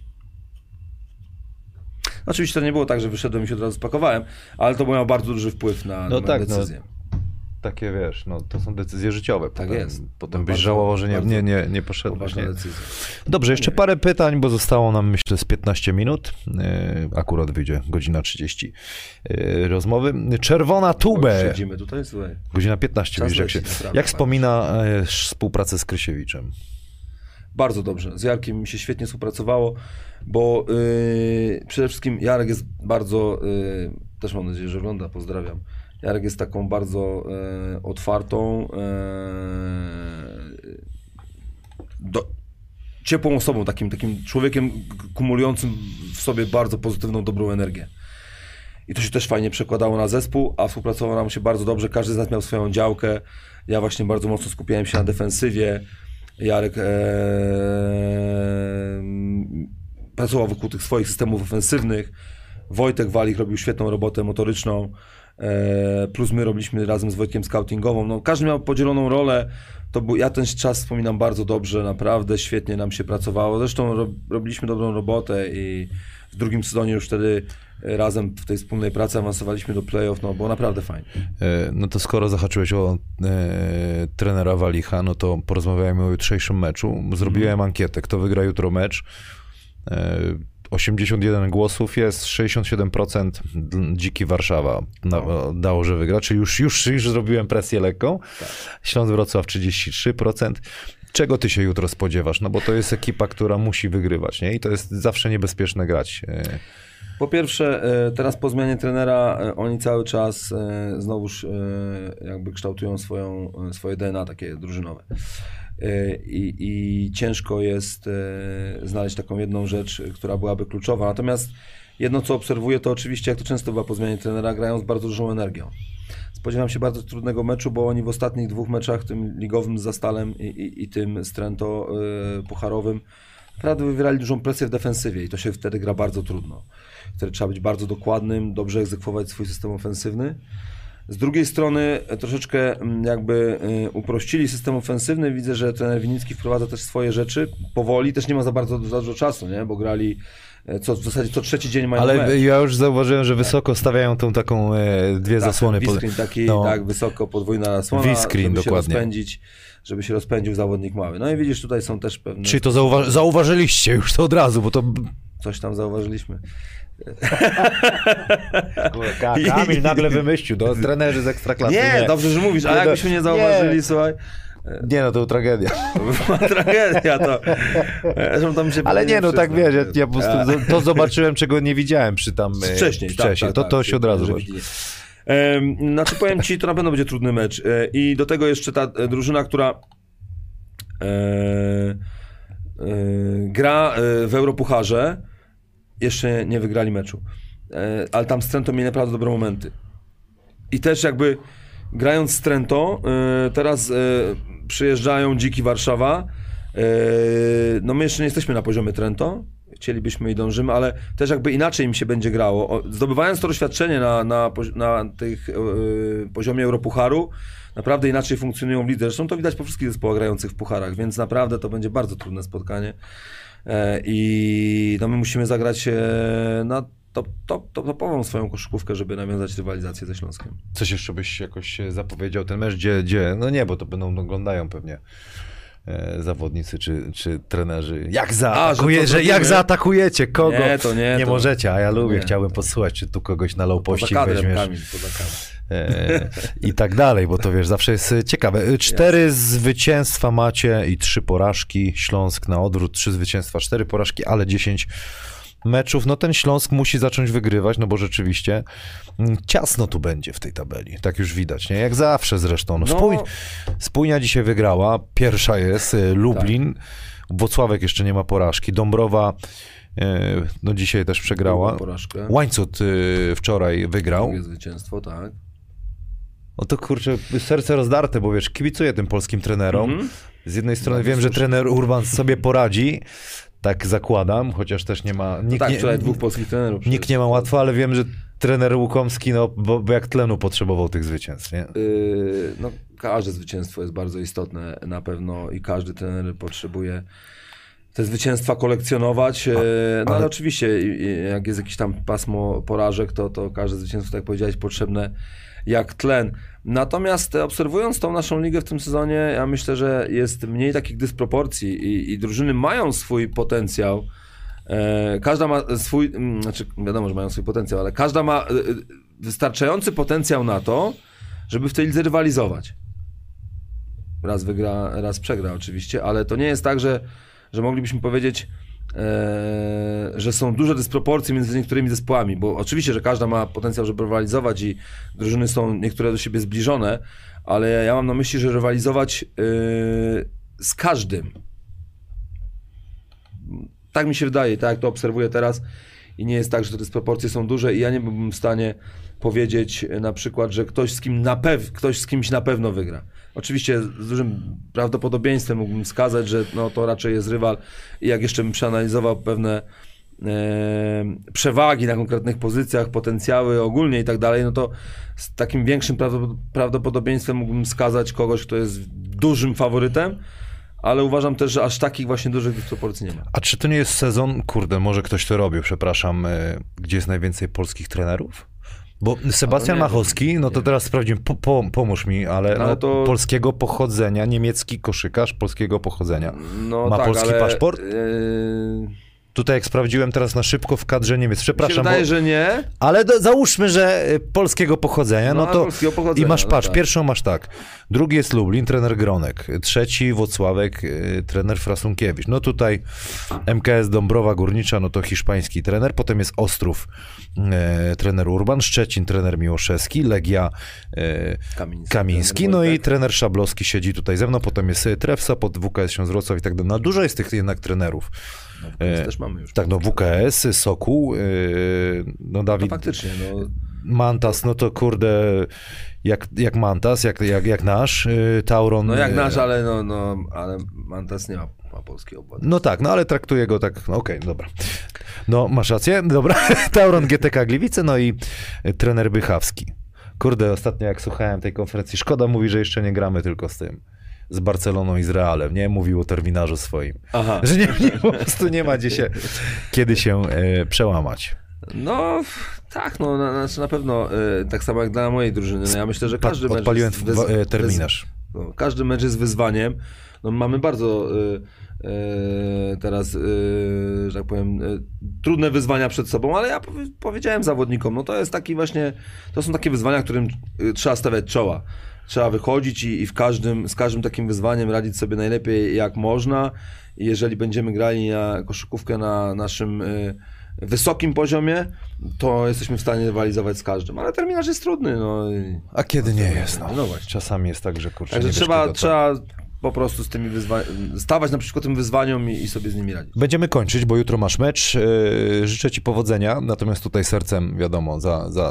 Oczywiście to nie było tak, że wyszedłem i się od razu spakowałem, ale to miało bardzo duży wpływ na moją decyzję. takie, wiesz, no to są decyzje życiowe. Tak potem, jest. Potem No byś bardzo, żałował, że bardzo nie poszedłeś. Ważna Nie? decyzja. Dobrze, jeszcze parę pytań, bo zostało nam, myślę, z 15 minut. Akurat wyjdzie godzina 30 rozmowy. Czerwona Tubę. Siedzimy tutaj, słuchaj. Godzina 15, Czas widzisz, leci, naprawdę, jak wspomina współpracę z Krysiewiczem? Bardzo dobrze. Z Jarkiem mi się świetnie współpracowało, bo przede wszystkim Jarek jest bardzo, też mam nadzieję, że ogląda, pozdrawiam. Jarek jest taką bardzo otwartą, ciepłą osobą, takim człowiekiem kumulującym w sobie bardzo pozytywną, dobrą energię. I to się też fajnie przekładało na zespół, a współpracowało nam się bardzo dobrze. Każdy z nas miał swoją działkę. Ja właśnie bardzo mocno skupiałem się na defensywie. Jarek pracował wokół tych swoich systemów ofensywnych. Wojtek Walik robił świetną robotę motoryczną. Plus my robiliśmy razem z Wojtkiem scoutingową. No, każdy miał podzieloną rolę. Ja ten czas wspominam bardzo dobrze, naprawdę świetnie nam się pracowało. Zresztą robiliśmy dobrą robotę i w drugim sezonie już wtedy razem w tej wspólnej pracy awansowaliśmy do play-off, no było naprawdę fajnie. No to skoro zahaczyłeś o trenera Walicha, no to porozmawiajmy o jutrzejszym meczu. Zrobiłem ankietę, kto wygra jutro mecz. 81 głosów jest, 67% Dziki Warszawa dało, że wygra, czyli już zrobiłem presję lekką. Tak. Śląsk Wrocław 33%. Czego ty się jutro spodziewasz? No bo to jest ekipa, która musi wygrywać, nie? I to jest zawsze niebezpieczne grać. Po pierwsze, teraz po zmianie trenera oni cały czas znowuż jakby kształtują swoje DNA takie drużynowe. I ciężko jest znaleźć taką jedną rzecz, która byłaby kluczowa. Natomiast jedno, co obserwuję, to oczywiście, jak to często bywa po zmianie trenera, grają z bardzo dużą energią. Spodziewam się bardzo trudnego meczu, bo oni w ostatnich 2 meczach, tym ligowym z Zastalem i tym z Trento pucharowym, naprawdę wywierali dużą presję w defensywie i to się wtedy gra bardzo trudno. Wtedy trzeba być bardzo dokładnym, dobrze egzekwować swój system ofensywny. Z drugiej strony troszeczkę jakby uprościli system ofensywny. Widzę, że trener Winicki wprowadza też swoje rzeczy. Powoli, też nie ma za bardzo dużo czasu, nie? Bo grali w zasadzie co trzeci dzień mają mecz. Ale ja już zauważyłem, że wysoko stawiają tą taką dwie zasłony. V-screen taki, tak, wysoko, podwójna zasłona, V-screen, żeby dokładnie. żeby się rozpędził zawodnik mały. No i widzisz, tutaj są też pewne... Czyli to zauważyliście już to od razu, bo to... Coś tam zauważyliśmy. Kamil nagle wymyślił, trenerzy z Ekstraklasy. Nie, dobrze, że mówisz, a jakbyśmy nie zauważyli, słuchaj. Nie, no to tragedia. To była tragedia, to. Tam się ale nie, no tak wiesz, ja po prostu to zobaczyłem, czego nie widziałem wcześniej. To się od razu zobaczy. Znaczy powiem ci, to na pewno będzie trudny mecz. I do tego jeszcze ta drużyna, która gra w Europucharze, jeszcze nie wygrali meczu. Ale tam z Trento mieli naprawdę dobre momenty. I też jakby grając z Trento, teraz przyjeżdżają Dziki Warszawa. No my jeszcze nie jesteśmy na poziomie Trento. Chcielibyśmy i dążymy, ale też jakby inaczej im się będzie grało. Zdobywając to doświadczenie na tych poziomie Europucharu, naprawdę inaczej funkcjonują w lidze. Zresztą to widać po wszystkich zespołach grających w pucharach, więc naprawdę to będzie bardzo trudne spotkanie. I no my musimy zagrać na topową swoją koszykówkę, żeby nawiązać rywalizację ze Śląskiem. Coś jeszcze byś jakoś zapowiedział ten mecz, gdzie no nie, bo to oglądają pewnie zawodnicy czy trenerzy. Jak zaatakujecie? Kogo? Nie możecie, a ja lubię, chciałbym posłuchać, czy tu kogoś na low pościg weźmiesz. Kamil, I tak dalej, bo to wiesz, zawsze jest ciekawe. 4 zwycięstwa macie i 3 porażki. Śląsk na odwrót, 3 zwycięstwa, 4 porażki, ale 10 meczów. No ten Śląsk musi zacząć wygrywać, no bo rzeczywiście ciasno tu będzie w tej tabeli. Tak już widać, nie? Jak zawsze zresztą. Spójnia dzisiaj wygrała. Pierwsza jest Lublin. Tak. Włocławek jeszcze nie ma porażki. Dąbrowa no dzisiaj też przegrała. Łańcut wczoraj wygrał. Drugie zwycięstwo, tak. No to kurczę, serce rozdarte, bo wiesz, kibicuję tym polskim trenerom. Z jednej strony wiem, że trener Urban sobie poradzi, tak zakładam, chociaż też nie ma... wczoraj 2 polskich trenerów. Nikt nie ma łatwo, ale wiem, że trener Łukomski, no bo jak tlenu potrzebował tych zwycięstw, nie? No każde zwycięstwo jest bardzo istotne na pewno i każdy trener potrzebuje te zwycięstwa kolekcjonować. No ale oczywiście, jak jest jakieś tam pasmo porażek, to każde zwycięstwo, tak jak powiedziałeś, potrzebne jak tlen. Natomiast obserwując tą naszą ligę w tym sezonie, ja myślę, że jest mniej takich dysproporcji i drużyny mają swój potencjał. Każda ma swój, znaczy wiadomo, że mają swój potencjał, ale każda ma wystarczający potencjał na to, żeby w tej lidze rywalizować. Raz wygra, raz przegra oczywiście, ale to nie jest tak, że moglibyśmy powiedzieć, że są duże dysproporcje między niektórymi zespołami, bo oczywiście, że każda ma potencjał, żeby rywalizować i drużyny są niektóre do siebie zbliżone, ale ja mam na myśli, że rywalizować z każdym. Tak mi się wydaje, tak jak to obserwuję teraz i nie jest tak, że te dysproporcje są duże i ja nie byłbym w stanie powiedzieć na przykład, że ktoś z kimś na pewno wygra. Oczywiście z dużym prawdopodobieństwem mógłbym wskazać, że no, to raczej jest rywal i jak jeszcze bym przeanalizował pewne przewagi na konkretnych pozycjach, potencjały ogólnie i tak dalej, no to z takim większym prawdopodobieństwem mógłbym wskazać kogoś, kto jest dużym faworytem, ale uważam też, że aż takich właśnie dużych dysproporcji nie ma. A czy to nie jest sezon, kurde, może ktoś to robił, przepraszam, gdzie jest najwięcej polskich trenerów? Bo Sebastian Machowski, no to teraz sprawdzimy, pomóż mi, ale to... polskiego pochodzenia, niemiecki koszykarz polskiego pochodzenia. No ma tak, polski ale, paszport? Tutaj jak sprawdziłem teraz na szybko w kadrze Niemiec, przepraszam. Mi się wydaje, że nie. Ale załóżmy, że polskiego pochodzenia, no to polskiego pochodzenia, i masz, patrz, tak. Pierwszą masz tak, drugi jest Lublin, trener Gronek, trzeci Włocławek, trener Frasunkiewicz. No tutaj MKS Dąbrowa Górnicza, no to hiszpański trener, potem jest Ostrów, trener Urban, Szczecin, trener Miłoszewski, Legia Kamiński, no i trener Szablowski siedzi tutaj ze mną, potem jest Trefsa, pod WKS Śląsk Wrocław i tak dalej. No dużo jest tych jednak trenerów. No, WKS też mamy już. Tak, no WKS, Sokół, no Dawid... No faktycznie, no... Mantas, no to kurde, jak Mantas, jak nasz, Tauron... No jak nasz, ale ale Mantas nie ma polskiego obwodu. No tak, no ale traktuję go tak, no okej, dobra. No masz rację, dobra. Tauron GTK Gliwice, no i trener Bychawski. Kurde, ostatnio jak słuchałem tej konferencji, Szkoda mówi, że jeszcze nie gramy tylko z tym. Z Barceloną i z Realem, nie? Mówił o terminarzu swoim. Aha. Że po prostu nie ma kiedy się przełamać. No, tak, no, na pewno, tak samo jak dla mojej drużyny. No, ja myślę, że każdy mecz odpaliłem terminarz. Każdy mecz jest wyzwaniem. No, mamy bardzo teraz, że tak powiem, trudne wyzwania przed sobą, ale ja powiedziałem zawodnikom, no to jest taki właśnie, to są takie wyzwania, którym trzeba stawiać czoła. Trzeba wychodzić i z każdym takim wyzwaniem radzić sobie najlepiej jak można. I jeżeli będziemy grali na koszykówkę na naszym wysokim poziomie, to jesteśmy w stanie rywalizować z każdym. Ale terminarz jest trudny. No. A kiedy nie jest? No właśnie. Czasami jest tak, że kurczę, także trzeba po prostu z tymi stawać naprzeciwko tym wyzwaniom i sobie z nimi radzić. Będziemy kończyć, bo jutro masz mecz. Życzę ci powodzenia, natomiast tutaj sercem, wiadomo,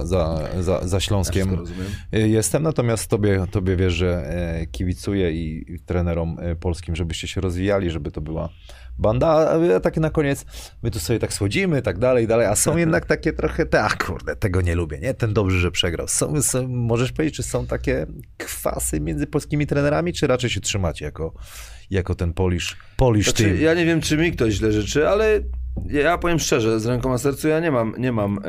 za Śląskiem jestem, natomiast tobie wiesz, że kibicuję i trenerom polskim, żebyście się rozwijali, żeby to była banda, a takie na koniec, my tu sobie tak słodzimy, tak dalej, a są jednak takie trochę, kurde, tego nie lubię, nie? Ten dobrze, że przegrał. Możesz powiedzieć, czy są takie kwasy między polskimi trenerami, czy raczej się trzymacie jako ten Polish znaczy, team? Ja nie wiem, czy mi ktoś źle życzy, ale ja powiem szczerze, z ręką na sercu, ja nie mam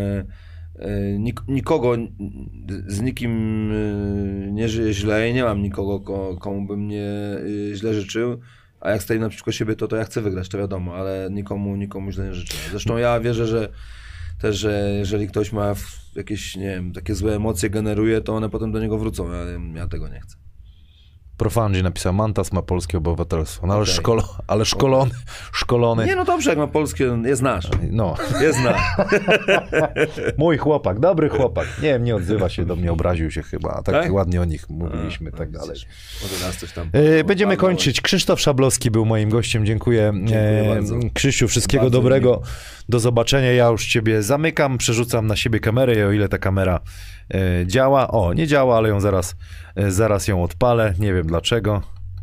nikogo, z nikim nie żyję źle i nie mam nikogo, komu bym nie źle życzył. A jak stoję naprzeciwko siebie, to ja chcę wygrać, to wiadomo, ale nikomu źle nie życzę. Zresztą ja wierzę, że jeżeli ktoś ma jakieś, nie wiem, takie złe emocje generuje, to one potem do niego wrócą. Ja tego nie chcę. Profanji napisał, Mantas ma polskie obywatelstwo, no, ale szkolony. Nie, no dobrze, jak ma polskie, jest nasz. No. Jest nasz. Mój chłopak, dobry chłopak. Nie odzywa się do mnie, obraził się chyba. Tak ładnie o nich mówiliśmy, tak dalej. Może nas coś tam... Będziemy kończyć. Krzysztof Szablowski był moim gościem, dziękuję bardzo. Krzysiu, wszystkiego bardzo dobrego. Do zobaczenia. Ja już ciebie zamykam, przerzucam na siebie kamerę i o ile ta kamera działa, nie działa, ale ją zaraz ją odpalę, nie wiem dlaczego.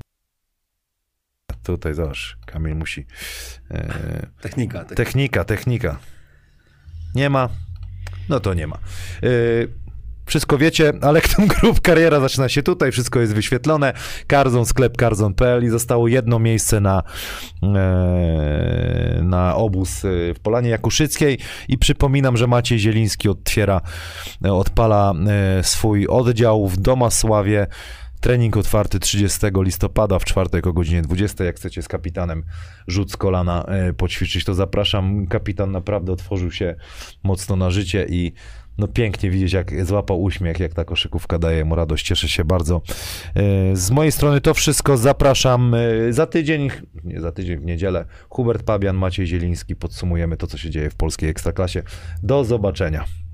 Tutaj zobacz, Kamil musi... Technika. Nie ma? No to nie ma. Wszystko wiecie, Alektum Group, kariera zaczyna się tutaj, wszystko jest wyświetlone. Karzon, sklep karzon.pl i zostało jedno miejsce na obóz w Polanie Jakuszyckiej i przypominam, że Maciej Zieliński odpala swój oddział w Domasławie. Trening otwarty 30 listopada w czwartek o godzinie 20. Jak chcecie z kapitanem rzut z kolana poćwiczyć, to zapraszam. Kapitan naprawdę otworzył się mocno na życie i no pięknie widzieć, jak złapał uśmiech, jak ta koszykówka daje mu radość. Cieszę się bardzo. Z mojej strony to wszystko. Zapraszam za tydzień, w niedzielę. Hubert Pabian, Maciej Zieliński. Podsumujemy to, co się dzieje w polskiej Ekstraklasie. Do zobaczenia.